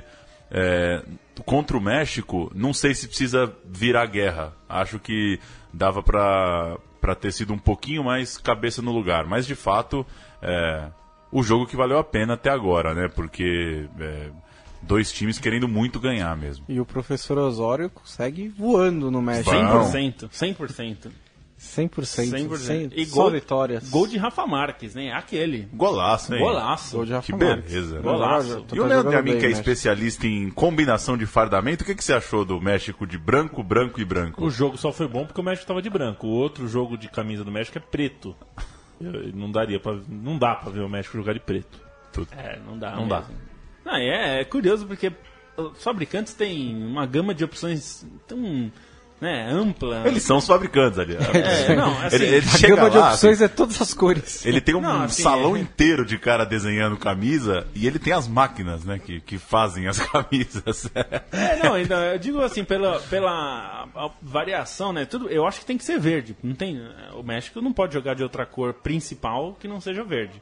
É, contra o México, não sei se precisa virar guerra. Acho que dava para para ter sido um pouquinho mais cabeça no lugar. Mas, de fato, é, o jogo que valeu a pena até agora, né? Porque... É, dois times querendo muito ganhar mesmo. E o professor Osório consegue voando no México. cem por cento. cem por cento. cem por cento. cem por cento. E gol, só vitórias. Gol de Rafa Marques, né? Aquele. Golaço, hein? Golaço. Gol de Rafa Que Marques. beleza. Golaço. E o Leandro Amin, que é especialista em combinação de fardamento, o que, que você achou do México de branco, branco e branco? O jogo só foi bom porque o México estava de branco. O outro jogo de camisa do México é preto. Eu, não daria para, não dá para ver o México jogar de preto. Tudo. É, não dá. Não mesmo. dá. Não, é, é curioso porque os fabricantes têm uma gama de opções tão, né, ampla. Eles são os fabricantes ali. É, não, assim, ele, ele A chega gama de lá, opções é todas as cores. ele tem um Não, assim, salão é- inteiro de cara desenhando camisa e ele tem as máquinas, né, que, que fazem as camisas. É, não, ainda, eu digo assim, pela, pela a- a variação, né? Tudo, eu acho que tem que ser verde. Não tem, o México não pode jogar de outra cor principal que não seja verde.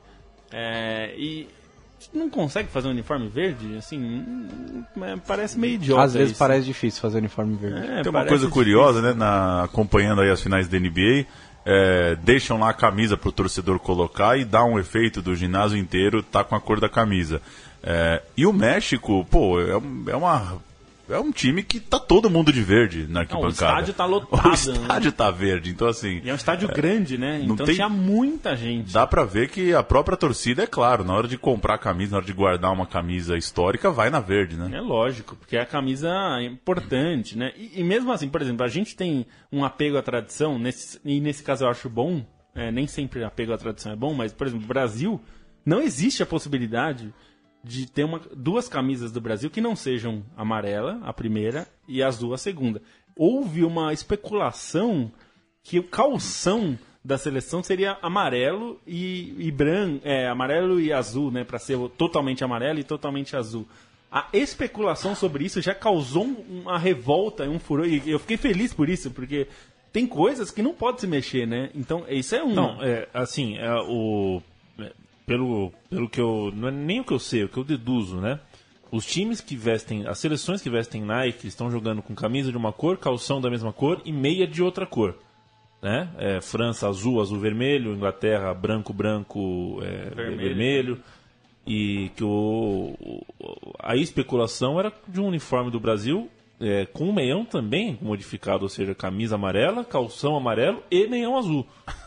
É, e não consegue fazer um uniforme verde, assim, hum, é, parece meio idiota. Às vezes isso. parece difícil fazer uniforme verde. É, Tem uma parece coisa difícil. curiosa, né, na, acompanhando aí as finais da N B A, é, deixam lá a camisa pro torcedor colocar e dá um efeito do ginásio inteiro, tá com a cor da camisa. É, e o México, pô, é, é uma é um time que tá todo mundo de verde na arquibancada. Não, o estádio tá lotado. O estádio né? tá verde, então assim... E é um estádio é, grande, né? Então tem, tinha muita gente. Dá pra ver que a própria torcida, é claro, na hora de comprar a camisa, na hora de guardar uma camisa histórica, vai na verde, né? É lógico, porque a camisa é importante, né? E, e mesmo assim, por exemplo, a gente tem um apego à tradição, nesse, e nesse caso eu acho bom, é, nem sempre apego à tradição é bom, mas, por exemplo, no Brasil, não existe a possibilidade... de ter uma, duas camisas do Brasil que não sejam amarela, a primeira, e azul, a segunda. Houve uma especulação que o calção da seleção seria amarelo e, e branco, é, amarelo e azul, né, para ser totalmente amarelo e totalmente azul. A especulação sobre isso já causou uma revolta, um furor, e eu fiquei feliz por isso, porque tem coisas que não pode se mexer, né? Então, isso é um... Não, é, assim, é, o... Pelo, pelo que eu... Não é nem o que eu sei, é o que eu deduzo, né? Os times que vestem... As seleções que vestem Nike estão jogando com camisa de uma cor, calção da mesma cor e meia de outra cor. Né? É, França, azul, azul, vermelho. Inglaterra, branco, branco, é, vermelho. vermelho. E que o, a especulação era de um uniforme do Brasil é, com um meião também modificado. Ou seja, camisa amarela, calção amarelo e meião azul.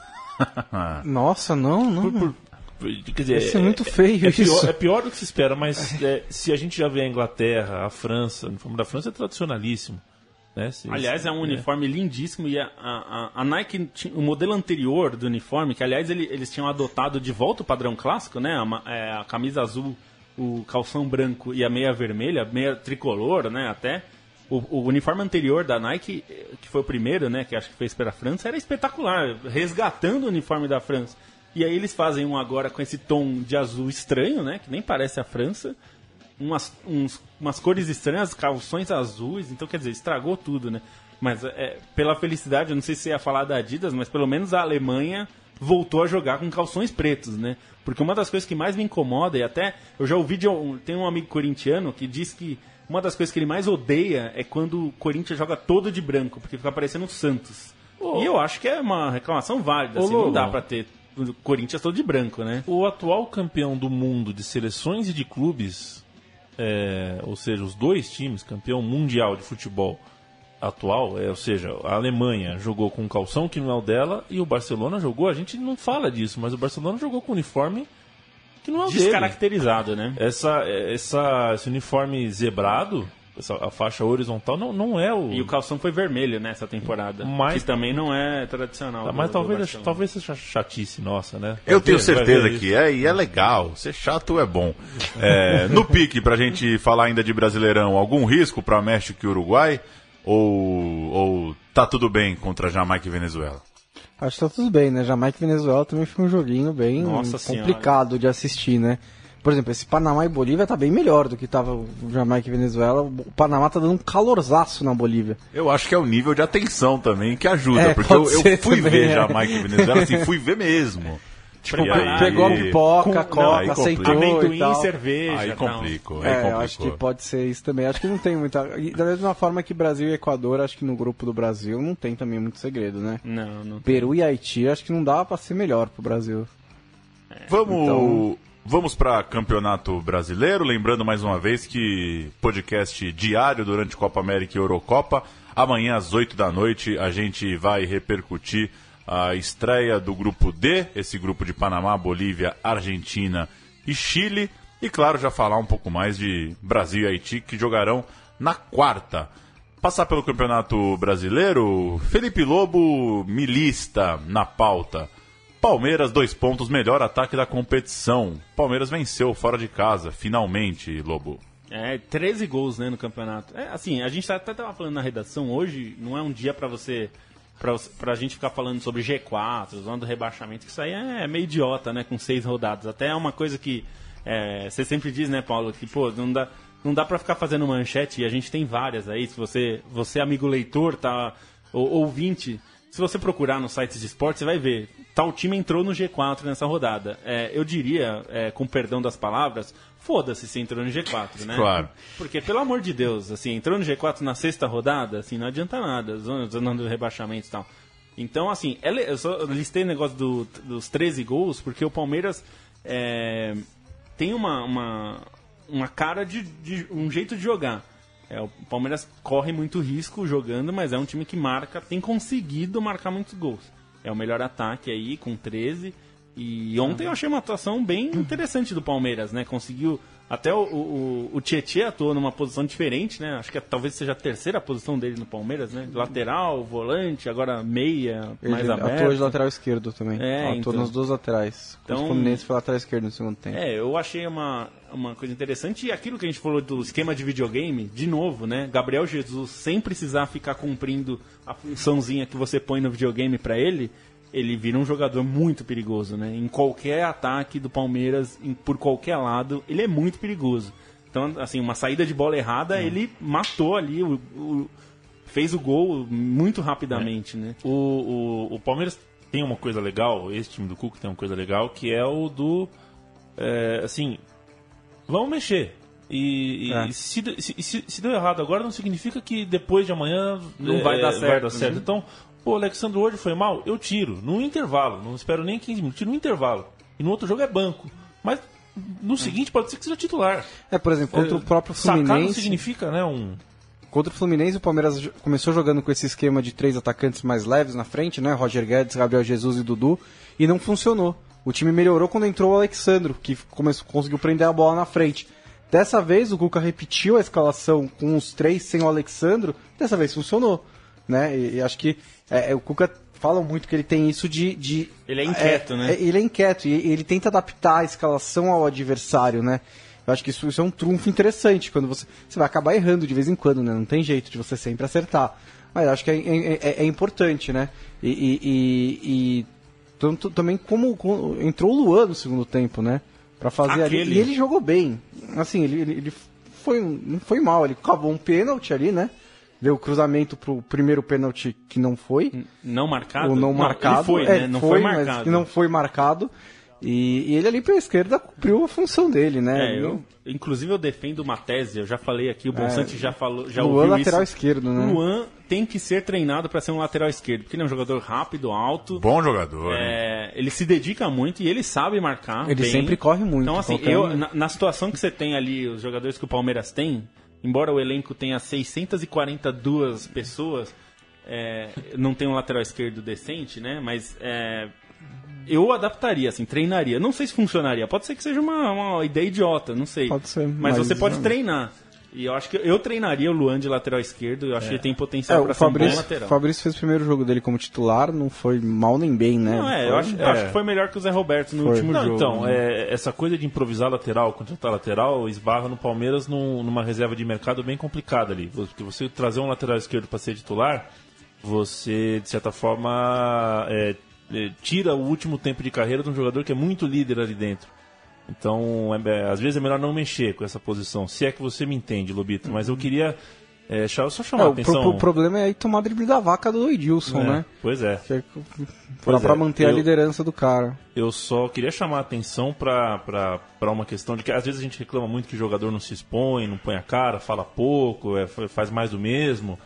Nossa, não, não... Por, por, Quer dizer, isso é muito feio. É, é, isso. Pior, é pior do que se espera, mas é, se a gente já vê a Inglaterra, a França, o uniforme da França é tradicionalíssimo. Né? Se, aliás, se, é um é. uniforme lindíssimo e a, a, a Nike, o modelo anterior do uniforme, que aliás ele, eles tinham adotado de volta o padrão clássico, né? A, a camisa azul, o calção branco e a meia vermelha, meia tricolor, né? Até. O, o uniforme anterior da Nike, que foi o primeiro, né? Que acho que fez para a França, era espetacular, resgatando o uniforme da França. E aí eles fazem um agora com esse tom de azul estranho, né? Que nem parece a França. Umas, uns, umas cores estranhas, calções azuis. Então, quer dizer, estragou tudo, né? Mas é, pela felicidade, eu não sei se ia falar da Adidas, mas pelo menos a Alemanha voltou a jogar com calções pretos, né? Porque uma das coisas que mais me incomoda, e até eu já ouvi de um, tem um amigo corintiano que diz que uma das coisas que ele mais odeia é quando o Corinthians joga todo de branco, porque fica parecendo o Santos. Oh. E eu acho que é uma reclamação válida, oh, assim, não dá pra ter... O Corinthians todo de branco, né? O atual campeão do mundo de seleções e de clubes, é, ou seja, os dois times, campeão mundial de futebol atual, é, ou seja, a Alemanha jogou com um calção que não é o dela e o Barcelona jogou, a gente não fala disso, mas o Barcelona jogou com um uniforme que não é o dele. Descaracterizado, né? Essa, essa, esse uniforme zebrado... Essa, a faixa horizontal não, não é o... E o calção foi vermelho nessa temporada. Mas... Que também não é tradicional. Tá, mas do, talvez, do talvez seja chatice nossa, né? Eu tenho certeza que é, e é legal. Ser chato é bom. É, no pique, pra gente falar ainda de Brasileirão, algum risco pra México e Uruguai? Ou, ou tá tudo bem contra Jamaica e Venezuela? Acho que tá tudo bem, né? Jamaica e Venezuela também foi um joguinho bem Nossa complicado senhora. de assistir, né? Por exemplo, esse Panamá e Bolívia tá bem melhor do que tava o Jamaica e Venezuela. O Panamá tá dando um calorzaço na Bolívia. Eu acho que é o nível de atenção também que ajuda. É, porque eu, eu fui também, ver é. Jamaica e Venezuela, assim, fui ver mesmo. Tipo, aí, pegou a pipoca, com, coca, não, aceitou amendoim e tal. e cerveja. Aí complicou, aí é, complicou. acho que pode ser isso também. Acho que não tem muita... E da mesma forma que Brasil e Equador, acho que no grupo do Brasil não tem também muito segredo, né? Não, não. Peru e Haiti, acho que não dava pra ser melhor pro Brasil. É. Vamos... Então... Vamos para Campeonato Brasileiro, lembrando mais uma vez que podcast diário durante Copa América e Eurocopa. Amanhã às oito da noite a gente vai repercutir a estreia do grupo D, esse grupo de Panamá, Bolívia, Argentina e Chile. E claro, já falar um pouco mais de Brasil e Haiti, que jogarão na quarta. Passar pelo Campeonato Brasileiro, Felipe Lobo, milista na pauta. Palmeiras, dois pontos, melhor ataque da competição. Palmeiras venceu fora de casa, finalmente, Lobo. É, treze gols, né, no campeonato. É, assim, a gente até estava falando na redação, hoje não é um dia para você, pra, pra gente ficar falando sobre G quatro, zona do rebaixamento, que isso aí é meio idiota, né, com seis rodadas. Até é uma coisa que é, você sempre diz, né, Paulo, que, pô, não dá, não dá para ficar fazendo manchete, e a gente tem várias aí, se você, você amigo leitor, tá, ou, ouvinte... Se você procurar nos sites de esporte, você vai ver. Tal time entrou no G quatro nessa rodada. É, eu diria, é, com perdão das palavras, foda-se se entrou no G quatro, né? Claro. Porque, pelo amor de Deus, assim, entrou no G quatro na sexta rodada, assim, não adianta nada, zona, zona do rebaixamento e tal. Então, assim, eu só listei o negócio do, dos treze gols, porque o Palmeiras é, tem uma, uma, uma cara de, de... um jeito de jogar. É, o Palmeiras corre muito risco jogando, mas é um time que marca, tem conseguido marcar muitos gols. É o melhor ataque aí, com treze. E ontem eu achei uma atuação bem interessante do Palmeiras, né? Conseguiu... Até o, o, o Tietchan atuou numa posição diferente, né? Acho que talvez seja a terceira posição dele no Palmeiras, né? Lateral, volante, agora meia, Ele mais aberto. atuou de lateral esquerdo também. É, atuou então. nas duas laterais. Então- O Fluminense foi lateral esquerdo no segundo tempo. É, eu achei uma, uma coisa interessante. E aquilo que a gente falou do esquema de videogame, de novo, né? Gabriel Jesus, sem precisar ficar cumprindo a funçãozinha que você põe no videogame pra ele, ele vira um jogador muito perigoso, né? Em qualquer ataque do Palmeiras, em, por qualquer lado, ele é muito perigoso. Então, assim, uma saída de bola errada, ele matou ali, o, o- fez o gol muito rapidamente, né? O, o, o Palmeiras tem uma coisa legal, esse time do Cuca tem uma coisa legal, que é o do... é, assim, vamos mexer. E, e É. se, se, se, se deu errado agora, não significa que depois de amanhã Não vai dar certo, certo. né? Então, pô, o Alexandre hoje foi mal, eu tiro, no intervalo, não espero nem quinze minutos, tiro no intervalo. E no outro jogo é banco. Mas no seguinte pode ser que seja titular. É, por exemplo, contra É, o próprio sacar não Fluminense... significa, né, um... Contra o Fluminense, o Palmeiras jo- começou jogando com esse esquema de três atacantes mais leves na frente, né? Roger Guedes, Gabriel Jesus e Dudu, e não funcionou. O time melhorou quando entrou o Alexandro, que começou, conseguiu prender a bola na frente. Dessa vez, o Cuca repetiu a escalação com os três sem o Alexandro, dessa vez funcionou, né? E, e acho que é, é, o Cuca fala muito que ele tem isso de... de Ele é inquieto, é, né? é, ele é inquieto, e e ele tenta adaptar a escalação ao adversário, né? Eu acho que isso, isso é um trunfo interessante, quando você, você vai acabar errando de vez em quando, né? Não tem jeito de você sempre acertar. Mas eu acho que é, é, é- é importante, né? E, e- e- e tanto, também como, como entrou o Luan no segundo tempo, né? Pra fazer ali. Aquele- E ele jogou bem. Assim, ele, ele, ele foi, um- não foi mal, ele cavou um pênalti ali, né? Deu o cruzamento pro primeiro pênalti que não foi. Não marcado? Ou não, marcado. Ele foi, É, né? Não foi, mas marcado. que não foi marcado. E, e ele ali pela esquerda cumpriu a função dele, né? É, eu, inclusive eu defendo uma tese, eu já falei aqui, o Bonsante já falou, já Luan ouviu lateral isso. esquerdo, né? Luan tem que ser treinado para ser um lateral esquerdo, porque ele é um jogador rápido, alto, Bom jogador, né? é, ele se dedica muito e ele sabe marcar Ele bem. sempre corre muito. Então assim, qualquer eu, um. na, na situação que você tem ali, os jogadores que o Palmeiras tem, embora o elenco tenha seiscentas e quarenta e duas pessoas, é, não tem um lateral esquerdo decente, né? Mas é, eu adaptaria, assim, treinaria. Não sei se funcionaria. Pode ser que seja uma, uma ideia idiota, não sei. Pode ser, Mas, mas você pode não. treinar. E eu acho que eu treinaria o Luan de lateral esquerdo. Eu acho que ele tem potencial É, para o ser um bom Fabrício, lateral. Fabrício fez o primeiro jogo dele como titular, não foi mal nem bem, né? Não, é, Foi- eu acho, eu acho que foi melhor que o Zé Roberto no Foi. último Não, jogo. então, né? é, essa coisa de improvisar lateral, contratar lateral, esbarra no Palmeiras num- numa reserva de mercado bem complicada ali. Porque você trazer um lateral esquerdo para ser titular, você, de certa forma, é, é, tira o último tempo de carreira de um jogador que é muito líder ali dentro. Então, é- é, às vezes é melhor não mexer com essa posição, se é que você me entende, Lobito. Mas eu queria é, só só chamar É, a o, atenção... pro- o problema é aí tomar drible da vaca do Edilson, É, né? Pois é. Que é- Pois pra, pra é, manter a eu- liderança do cara. Eu só queria chamar a atenção para uma questão de que às vezes a gente reclama muito que o jogador não se expõe, não põe a cara, fala pouco, é, fa- faz mais do mesmo.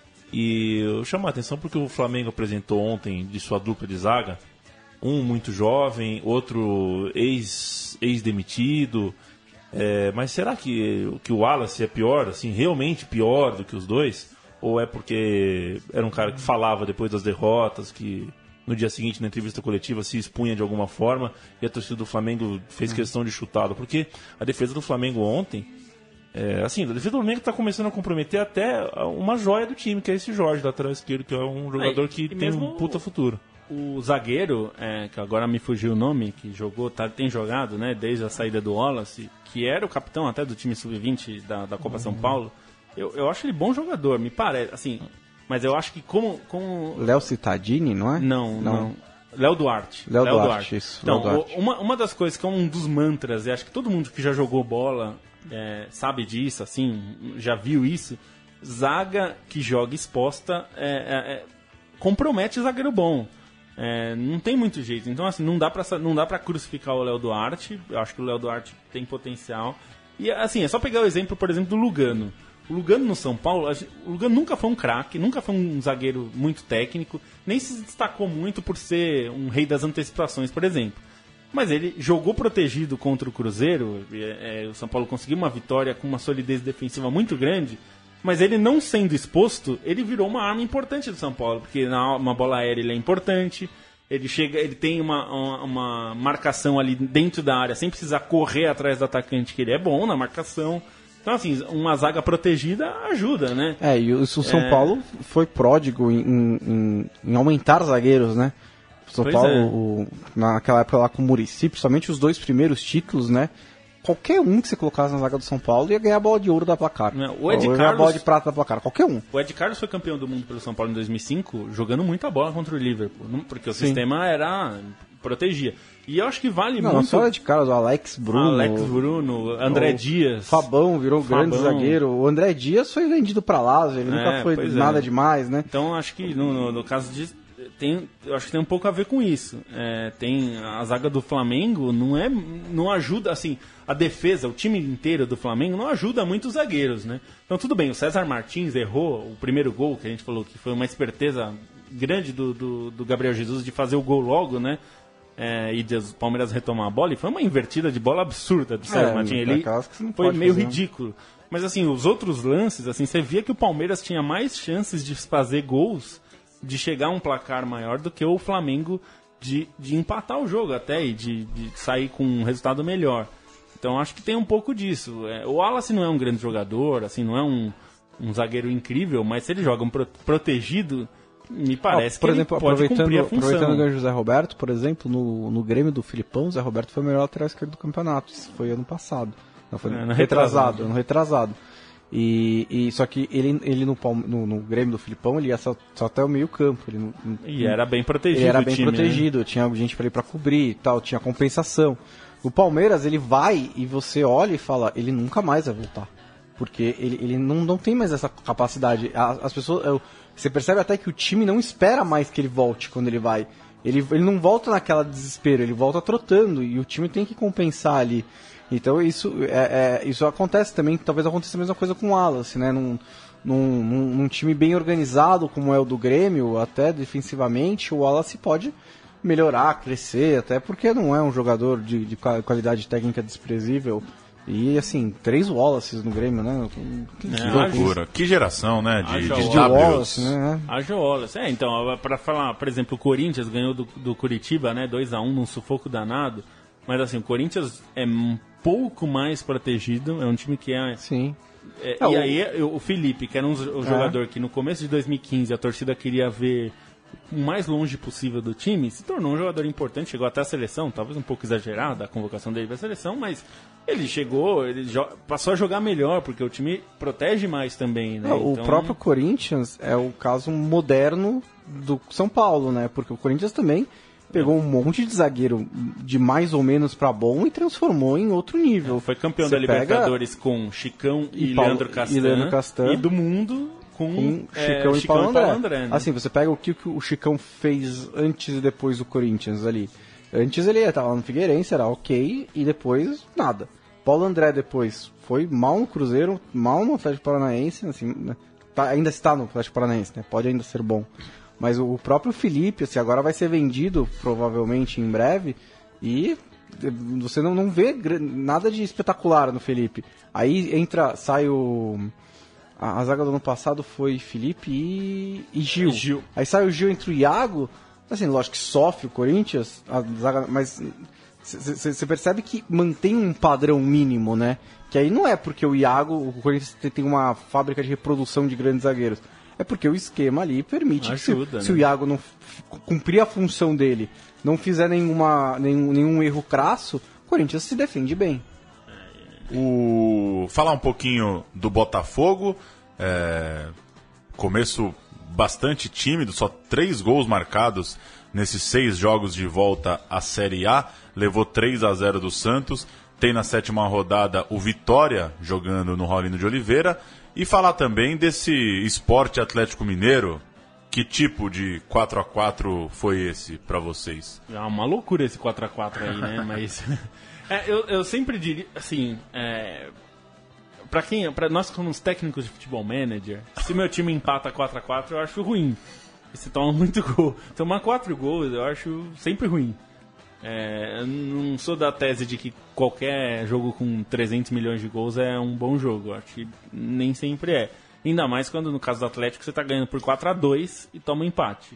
E eu chamo a atenção porque o Flamengo apresentou ontem de sua dupla de zaga, um muito jovem, outro ex, ex-demitido. É, mas será que, que o Wallace é pior, assim, realmente pior do que os dois? Ou é porque era um cara que falava depois das derrotas, que no dia seguinte, na entrevista coletiva, se expunha de alguma forma e a torcida do Flamengo fez questão de chutá-lo? Porque a defesa do Flamengo ontem, é, assim, a defesa do Flamengo está começando a comprometer até uma joia do time, que é esse Jorge, lateral esquerdo, que é um jogador Aí, que e tem mesmo um puta futuro. O zagueiro, é, que agora me fugiu o nome, que jogou, tá, tem jogado, né, desde a saída do Wallace, que era o capitão até do time sub vinte da, da Copa São Paulo, eu, eu acho ele bom jogador, me parece, assim, mas eu acho que como... como... Léo Cittadini, não é? Não, não. Léo Duarte. Léo Duarte, isso, Então, Léo Duarte. o- uma, uma das coisas que é um dos mantras, e acho que todo mundo que já jogou bola é, sabe disso, assim, já viu isso, zaga que joga exposta é, é, é, compromete zagueiro bom. É, não tem muito jeito. Então, assim, não dá pra, não dá pra crucificar o Léo Duarte. Eu acho que o Léo Duarte tem potencial. E, assim, é só pegar o exemplo, por exemplo, do Lugano. O Lugano no São Paulo, a gente- o Lugano nunca foi um craque, nunca foi um zagueiro muito técnico, nem se destacou muito por ser um rei das antecipações, por exemplo. Mas ele jogou protegido contra o Cruzeiro, e, é, o São Paulo conseguiu uma vitória com uma solidez defensiva muito grande, Mas ele não sendo exposto, ele virou uma arma importante do São Paulo, porque na uma bola aérea ele é importante, ele chega, ele tem uma, uma, uma marcação ali dentro da área, sem precisar correr atrás do atacante, que ele é bom na marcação. Então, assim, uma zaga protegida ajuda, né? É, e o, o São É. Paulo foi pródigo em, em, em aumentar zagueiros, né? O São Pois Paulo, é. o- naquela época lá com o Muricy, principalmente os dois primeiros títulos, né? Qualquer um que você colocasse na zaga do São Paulo ia ganhar a bola de ouro da placar. Não, o Ed Ou ia ganhar a Carlos- bola de prata da placar, qualquer um. O Ed Carlos foi campeão do mundo pelo São Paulo em dois mil e cinco, jogando muita bola contra o Liverpool, não- porque o Sim. sistema era protegia. E eu acho que vale Não, não muito. só de caras, o Alex Bruno, Alex Bruno, André o Dias. Fabão virou Fabão. grande zagueiro. O André Dias foi vendido pra Lazio, ele É, nunca foi pois é. nada demais, né? Então acho que no, no- no caso de tem, eu acho que tem um pouco a ver com isso. É, tem a zaga do Flamengo não é, não ajuda assim a defesa, o time inteiro do Flamengo não ajuda muito os zagueiros, né? Então tudo bem, o César Martins errou o primeiro gol que a gente falou que foi uma esperteza grande do, do, do Gabriel Jesus de fazer o gol logo, né? É, e de o Palmeiras retomar a bola, e foi uma invertida de bola absurda do César É, Martins. Ele daquelas que você não foi pode meio fazer, né? ridículo. Mas assim, os outros lances, assim, você via que o Palmeiras tinha mais chances de fazer gols, de chegar a um placar maior do que o Flamengo de, de empatar o jogo até e de, de sair com um resultado melhor. Então acho que tem um pouco disso. É, o Wallace não é um grande jogador, assim, não é um, um zagueiro incrível, mas se ele joga um pro- protegido, me parece Ó, por que exemplo, ele pode aproveitando, cumprir a função. aproveitando o gancho do Zé Roberto, por exemplo, no, no Grêmio do Filipão, o Zé Roberto foi o melhor lateral esquerdo do campeonato. Isso foi ano passado. Não, foi É, ano ano retrasado, retrasado. ano retrasado. E, e, só que ele, ele no, Palme- no, no Grêmio do Filipão, ele ia só, só até o meio campo. Ele, não- não- E era bem protegido. ele era o bem time, né? protegido, tinha gente pra ir pra cobrir e tal, tinha compensação. O Palmeiras, ele vai e você olha e fala, ele nunca mais vai voltar. Porque ele, ele não, não tem mais essa capacidade. A- As pessoas, eu- você percebe até que o time não espera mais que ele volte quando ele vai. Ele, ele não volta naquela desespero, ele volta trotando e o time tem que compensar ali. Então isso, é, é- isso acontece também, talvez aconteça a mesma coisa com o Wallace, né? Num, num, num- num time bem organizado como é o do Grêmio, até defensivamente, o Wallace pode melhorar, crescer, até porque não é um jogador de, de qua- qualidade técnica desprezível. E assim, três Wallaces no Grêmio, né? Que É, Loucura. Que geração, né? De, Haja de de Ws. Wallace, né? Haja Wallace. É, então, pra falar, por exemplo, o Corinthians ganhou do, do Curitiba, né, dois a um num sufoco danado, mas assim, o Corinthians é um pouco mais protegido, é um time que é... Sim. é, É, e o- aí, o Felipe, que era um jo- jogador que no começo de dois mil e quinze a torcida queria ver o mais longe possível do time, se tornou um jogador importante, chegou até a seleção, talvez um pouco exagerada a convocação dele para a seleção, mas ele chegou, ele jo- passou a jogar melhor, porque o time protege mais também, né? É, o Então, próprio Corinthians é o caso moderno do São Paulo, né? Porque o Corinthians também pegou um monte de zagueiro de mais ou menos pra bom e transformou em outro nível. foi campeão Você da pega Libertadores com Chicão e, e Paulo- Leandro Castan, e Leandro Castan. e do mundo com, com é, Chicão, e Paulo André. né? Assim, você pega o que o Chicão fez antes e depois do Corinthians ali. Antes ele estava lá no Figueirense, era ok, e depois nada. Paulo André depois foi mal no Cruzeiro, mal no Atlético Paranaense, assim, né? Tá- ainda está no Atlético Paranaense, né? Pode ainda ser bom. Mas o próprio Felipe, assim, agora vai ser vendido provavelmente em breve e você não, não vê gra- nada de espetacular no Felipe. Aí entra, sai o... A, a zaga do ano passado foi Felipe e, e Gil. Gil. Aí sai o Gil entre o Iago, assim, lógico que sofre o Corinthians, a zaga, mas você percebe que mantém um padrão mínimo, né? Que aí não é porque o Iago, o Corinthians tem- tem uma fábrica de reprodução de grandes zagueiros. É porque o esquema ali permite que Ajuda, se, se né? o Iago não f- cumprir a função dele, não fizer nenhuma, nenhum, nenhum erro crasso, o Corinthians se defende bem. O... Falar um pouquinho do Botafogo. é, Começo bastante tímido, só três gols marcados nesses seis jogos de volta à Série A. Levou três a zero do Santos. Tem na sétima rodada o Vitória jogando no Raulino de Oliveira. E falar também desse Sport Atlético Mineiro. Que tipo de quatro a quatro foi esse pra vocês? É uma loucura esse quatro a quatro aí, né? Mas é, eu, eu sempre diria, assim, é, para quem, para nós que somos técnicos de futebol manager, se meu time empata quatro a quatro, eu acho ruim. E se toma muito gol, tomar quatro gols, eu acho sempre ruim. É, eu não sou da tese de que qualquer jogo com trezentos milhões de gols é um bom jogo. Eu acho que nem sempre é. Ainda mais quando, no caso do Atlético, você está ganhando por quatro a dois e toma um empate.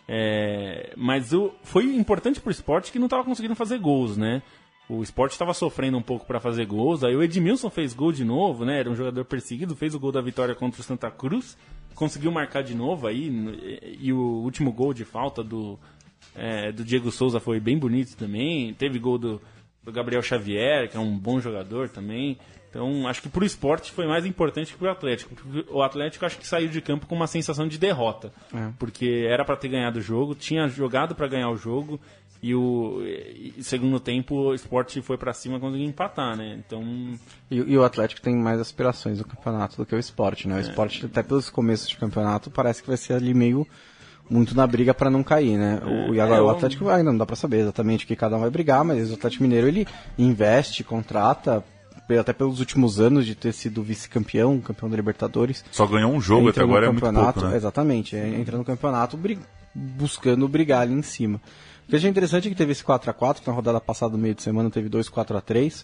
É, mas o, foi importante pro Sport que não estava conseguindo fazer gols, né? O Sport estava sofrendo um pouco para fazer gols. Aí o Edmilson fez gol de novo, né? Era um jogador perseguido, fez o gol da vitória contra o Santa Cruz, conseguiu marcar de novo aí. E o último gol de falta do, é, do Diego Souza foi bem bonito também. Teve gol do, do Gabriel Xavier, que é um bom jogador também. Então, acho que pro Sport foi mais importante que pro Atlético. O Atlético acho que saiu de campo com uma sensação de derrota. É. Porque era para ter ganhado o jogo, tinha jogado para ganhar o jogo, e o e, segundo tempo o Sport foi para cima e conseguiu empatar, né? Então... E, e o Atlético tem mais aspirações no campeonato do que o Sport, né? O é. Sport, até pelos começos de campeonato, parece que vai ser ali meio... muito na briga para não cair, né? O, e agora é, o Atlético ainda não dá para saber exatamente o que cada um vai brigar, mas o Atlético Mineiro, ele investe, contrata... até pelos últimos anos de ter sido vice-campeão, campeão da Libertadores. Só ganhou um jogo até agora, é muito pouco, né? Exatamente, entra no campeonato brig... buscando brigar ali em cima. O que eu achei interessante é que teve esse quatro a quatro, na rodada passada, no meio de semana, teve dois quatro a três,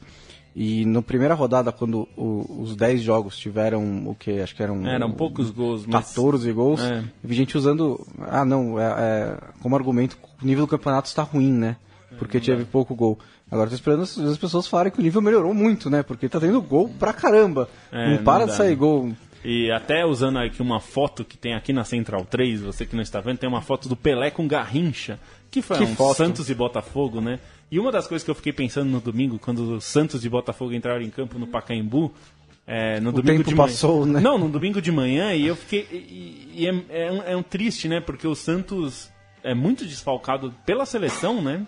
e na primeira rodada, quando o, os dez jogos tiveram o que? Acho que eram... Eram poucos gols, mas... quatorze gols, é. Eu vi gente usando... Ah, não, é, é, como argumento, o nível do campeonato está ruim, né? Porque teve pouco gol. Agora tô esperando as, as pessoas falarem que o nível melhorou muito, né? Porque tá tendo gol pra caramba. É, não para não de sair gol. E até usando aqui uma foto que tem aqui na Central três, você que não está vendo, tem uma foto do Pelé com Garrincha, que foi que um foto. Santos e Botafogo, né? E uma das coisas que eu fiquei pensando no domingo, quando os Santos e Botafogo entraram em campo no Pacaembu, é, no o domingo tempo de passou, manhã, né? Não, no domingo de manhã, e eu fiquei... E, e é, é, um, é um triste, né? Porque o Santos é muito desfalcado pela seleção, né?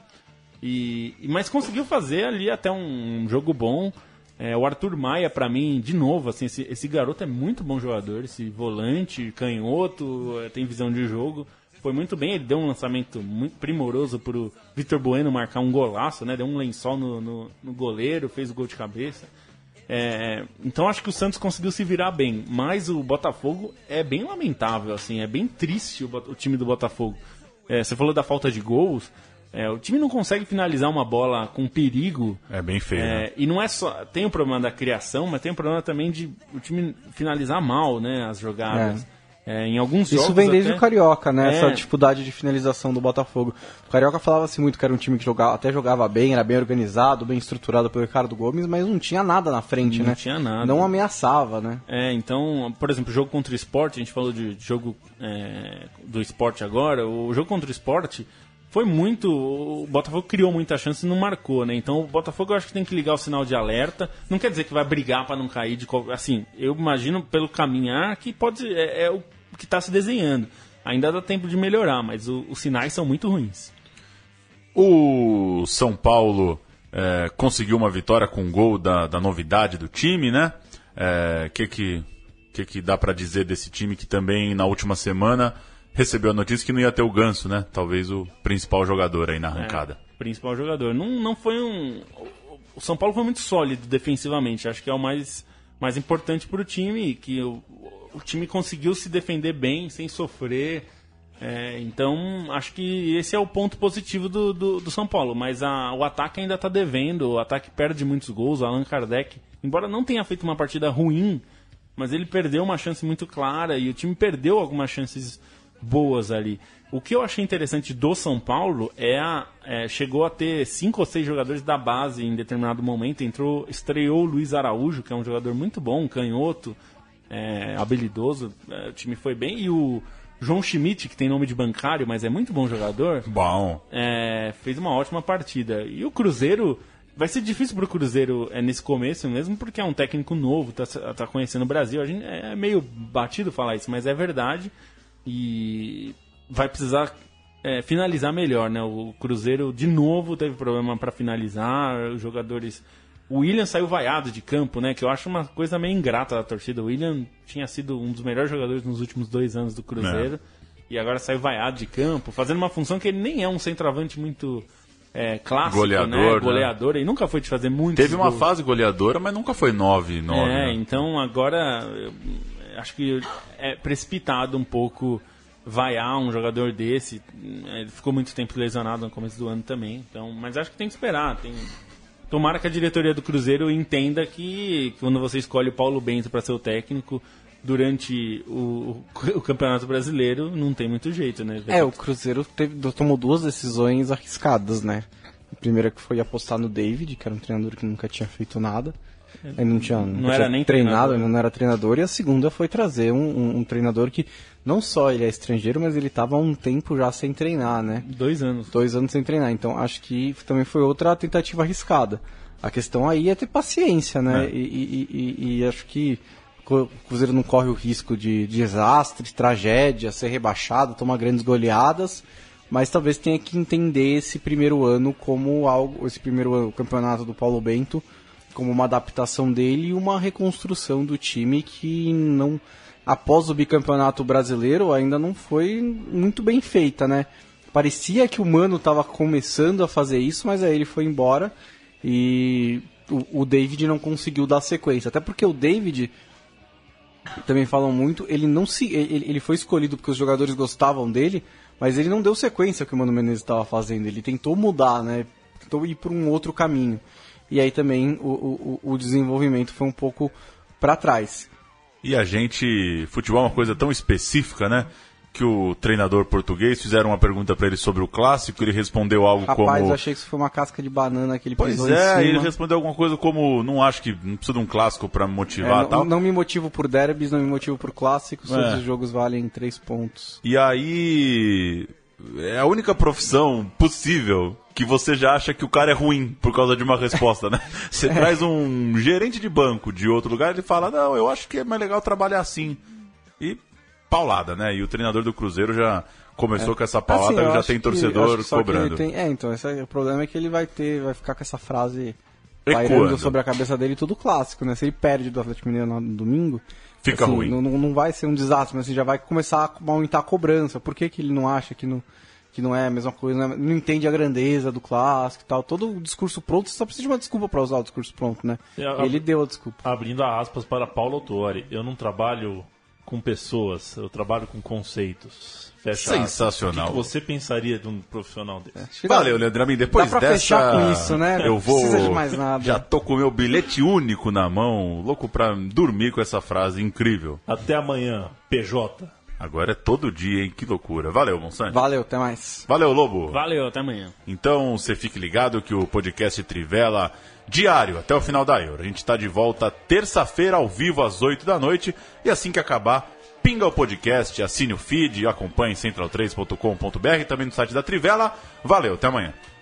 E, mas conseguiu fazer ali até um, um jogo bom. É, o Arthur Maia, pra mim, de novo, assim, esse, esse garoto é muito bom jogador. Esse volante, canhoto, tem visão de jogo. Foi muito bem, ele deu um lançamento muito primoroso pro Vitor Bueno marcar um golaço, né? Deu um lençol no, no, no goleiro, fez o gol de cabeça. É, então acho que o Santos conseguiu se virar bem. Mas o Botafogo é bem lamentável, assim, é bem triste o, o time do Botafogo. É, você falou da falta de gols. É, o time não consegue finalizar uma bola com perigo. É bem feio. É, né? E não é só. Tem o problema da criação, mas tem o problema também de o time finalizar mal, né? As jogadas. É. É, em alguns Isso jogos. vem desde até... o Carioca, né? É. Essa dificuldade de finalização do Botafogo. O Carioca falava-se muito que era um time que jogava, até jogava bem, era bem organizado, bem estruturado pelo Ricardo Gomes, mas não tinha nada na frente, não né? Não tinha nada. Não ameaçava, né? É, então, por exemplo, o jogo contra o Sport, a gente falou de jogo é, do Sport agora, o jogo contra o Sport. Foi muito... O Botafogo criou muita chance e não marcou, né? Então o Botafogo eu acho que tem que ligar o sinal de alerta. Não quer dizer que vai brigar para não cair de... Assim, eu imagino pelo caminhar que pode é, é o que está se desenhando. Ainda dá tempo de melhorar, mas o, os sinais são muito ruins. O São Paulo é, conseguiu uma vitória com um gol da, da novidade do time, né? O é, que, que, que, que dá para dizer desse time que também na última semana... recebeu a notícia que não ia ter o Ganso, né? Talvez o principal jogador aí na arrancada. É, principal jogador. Não, não foi um... O São Paulo foi muito sólido defensivamente. Acho que é o mais, mais importante para o time. Que o, o time conseguiu se defender bem, sem sofrer. É, então, acho que esse é o ponto positivo do, do, do São Paulo. Mas a, o ataque ainda está devendo. O ataque perde muitos gols. O Allan Kardec, embora não tenha feito uma partida ruim, mas ele perdeu uma chance muito clara. E o time perdeu algumas chances boas ali. O que eu achei interessante do São Paulo é, a, é chegou a ter cinco ou seis jogadores da base em determinado momento. Entrou, estreou o Luiz Araújo, que é um jogador muito bom, um canhoto, é, habilidoso. É, o time foi bem. E o João Schmidt, que tem nome de bancário, mas é muito bom jogador. Bom. É, fez uma ótima partida. E o Cruzeiro... Vai ser difícil pro Cruzeiro é, nesse começo mesmo, porque é um técnico novo, tá, tá conhecendo o Brasil. A gente, é meio batido falar isso, mas é verdade. E vai precisar é, finalizar melhor, né? O Cruzeiro, de novo, teve problema para finalizar. Os jogadores... O William saiu vaiado de campo, né? Que eu acho uma coisa meio ingrata da torcida. O William tinha sido um dos melhores jogadores nos últimos dois anos do Cruzeiro. É. E agora saiu vaiado de campo, fazendo uma função que ele nem é um centroavante muito... É, clássico, goleador, né? Goleador, né? E nunca foi de fazer muito. Teve uma gols. fase goleadora, mas nunca foi nove, nove. É, né? Então agora eu acho que é precipitado um pouco vaiar um jogador desse. Ele ficou muito tempo lesionado no começo do ano também. Então, mas acho que tem que esperar. Tem... Tomara que a diretoria do Cruzeiro entenda que quando você escolhe o Paulo Bento para ser o técnico, durante o, o Campeonato Brasileiro, não tem muito jeito, né? É, o Cruzeiro teve, tomou duas decisões arriscadas, né? A primeira que foi apostar no David, que era um treinador que nunca tinha feito nada. Ele não tinha, não nunca era tinha nem treinado, treinador. ele não era treinador. E a segunda foi trazer um, um, um treinador que não só ele é estrangeiro, mas ele estava há um tempo já sem treinar, né? Dois anos. Dois anos sem treinar. Então acho que também foi outra tentativa arriscada. A questão aí é ter paciência, né? É. E, e, e, e acho que o Cruzeiro não corre o risco de, de desastre, tragédia, ser rebaixado, tomar grandes goleadas, mas talvez tenha que entender esse primeiro ano como algo, esse primeiro ano, o campeonato do Paulo Bento, como uma adaptação dele e uma reconstrução do time que não, após o bicampeonato brasileiro, ainda não foi muito bem feita, né? Parecia que o Mano estava começando a fazer isso, mas aí ele foi embora e o, o David não conseguiu dar sequência, até porque o David, também falam muito, ele não se ele, ele foi escolhido porque os jogadores gostavam dele, mas ele não deu sequência ao que o Mano Menezes estava fazendo, ele tentou mudar, né? Tentou ir por um outro caminho. E aí também o, o, o desenvolvimento foi um pouco para trás. E a gente, futebol é uma coisa tão específica, né? Que o treinador português, fizeram uma pergunta para ele sobre o clássico, ele respondeu algo Rapaz, como... Rapaz, achei que isso foi uma casca de banana que ele Pois pisou em é, cima. ele respondeu alguma coisa como, não acho que não precisa de um clássico para motivar é, e tal. Não, não me motivo por derbys, não me motivo por clássicos, É. todos os jogos valem três pontos. E aí, é a única profissão possível que você já acha que o cara é ruim por causa de uma resposta, né? Você traz um gerente de banco de outro lugar, ele fala, não, eu acho que é mais legal trabalhar assim. E paulada, né? E o treinador do Cruzeiro já começou É. com essa paulada, Assim, eu ele já acho tem que- torcedor acho que só que ele cobrando. tem- É, então, esse é, o problema é que ele vai ter, vai ficar com essa frase Ecoando. pairando sobre a cabeça dele, tudo clássico, né? Se ele perde do Atlético Mineiro no domingo, Fica assim, ruim. Não, não não vai ser um desastre, mas assim, já vai começar a aumentar a cobrança. Por que, que ele não acha que não, que não é a mesma coisa, não, é- não entende a grandeza do clássico e tal? Todo o discurso pronto, você só precisa de uma desculpa para usar o discurso pronto, né? É, a- Ele deu a desculpa. Abrindo aspas para Paulo Autuori, eu não trabalho com pessoas, eu trabalho com conceitos. Fecha aspas. Sensacional. O que que você pensaria de um profissional desse? Acho que dá- Valeu, Leandro Amin. Depois Dá pra dessa, fechar com isso, né? Eu Não vou. precisa de mais nada. Já tô com o meu bilhete único na mão, louco pra dormir com essa frase incrível. Até amanhã, P J. Agora é todo dia, hein? Que loucura. Valeu, Monsanto. Valeu, até mais. Valeu, Lobo. Valeu, até amanhã. Então você fique ligado que o podcast Trivela diário até o final da Euro. A gente está de volta terça-feira ao vivo às oito da noite e assim que acabar, pinga o podcast, assine o feed, acompanhe central três ponto com ponto b r, também no site da Trivela. Valeu, até amanhã.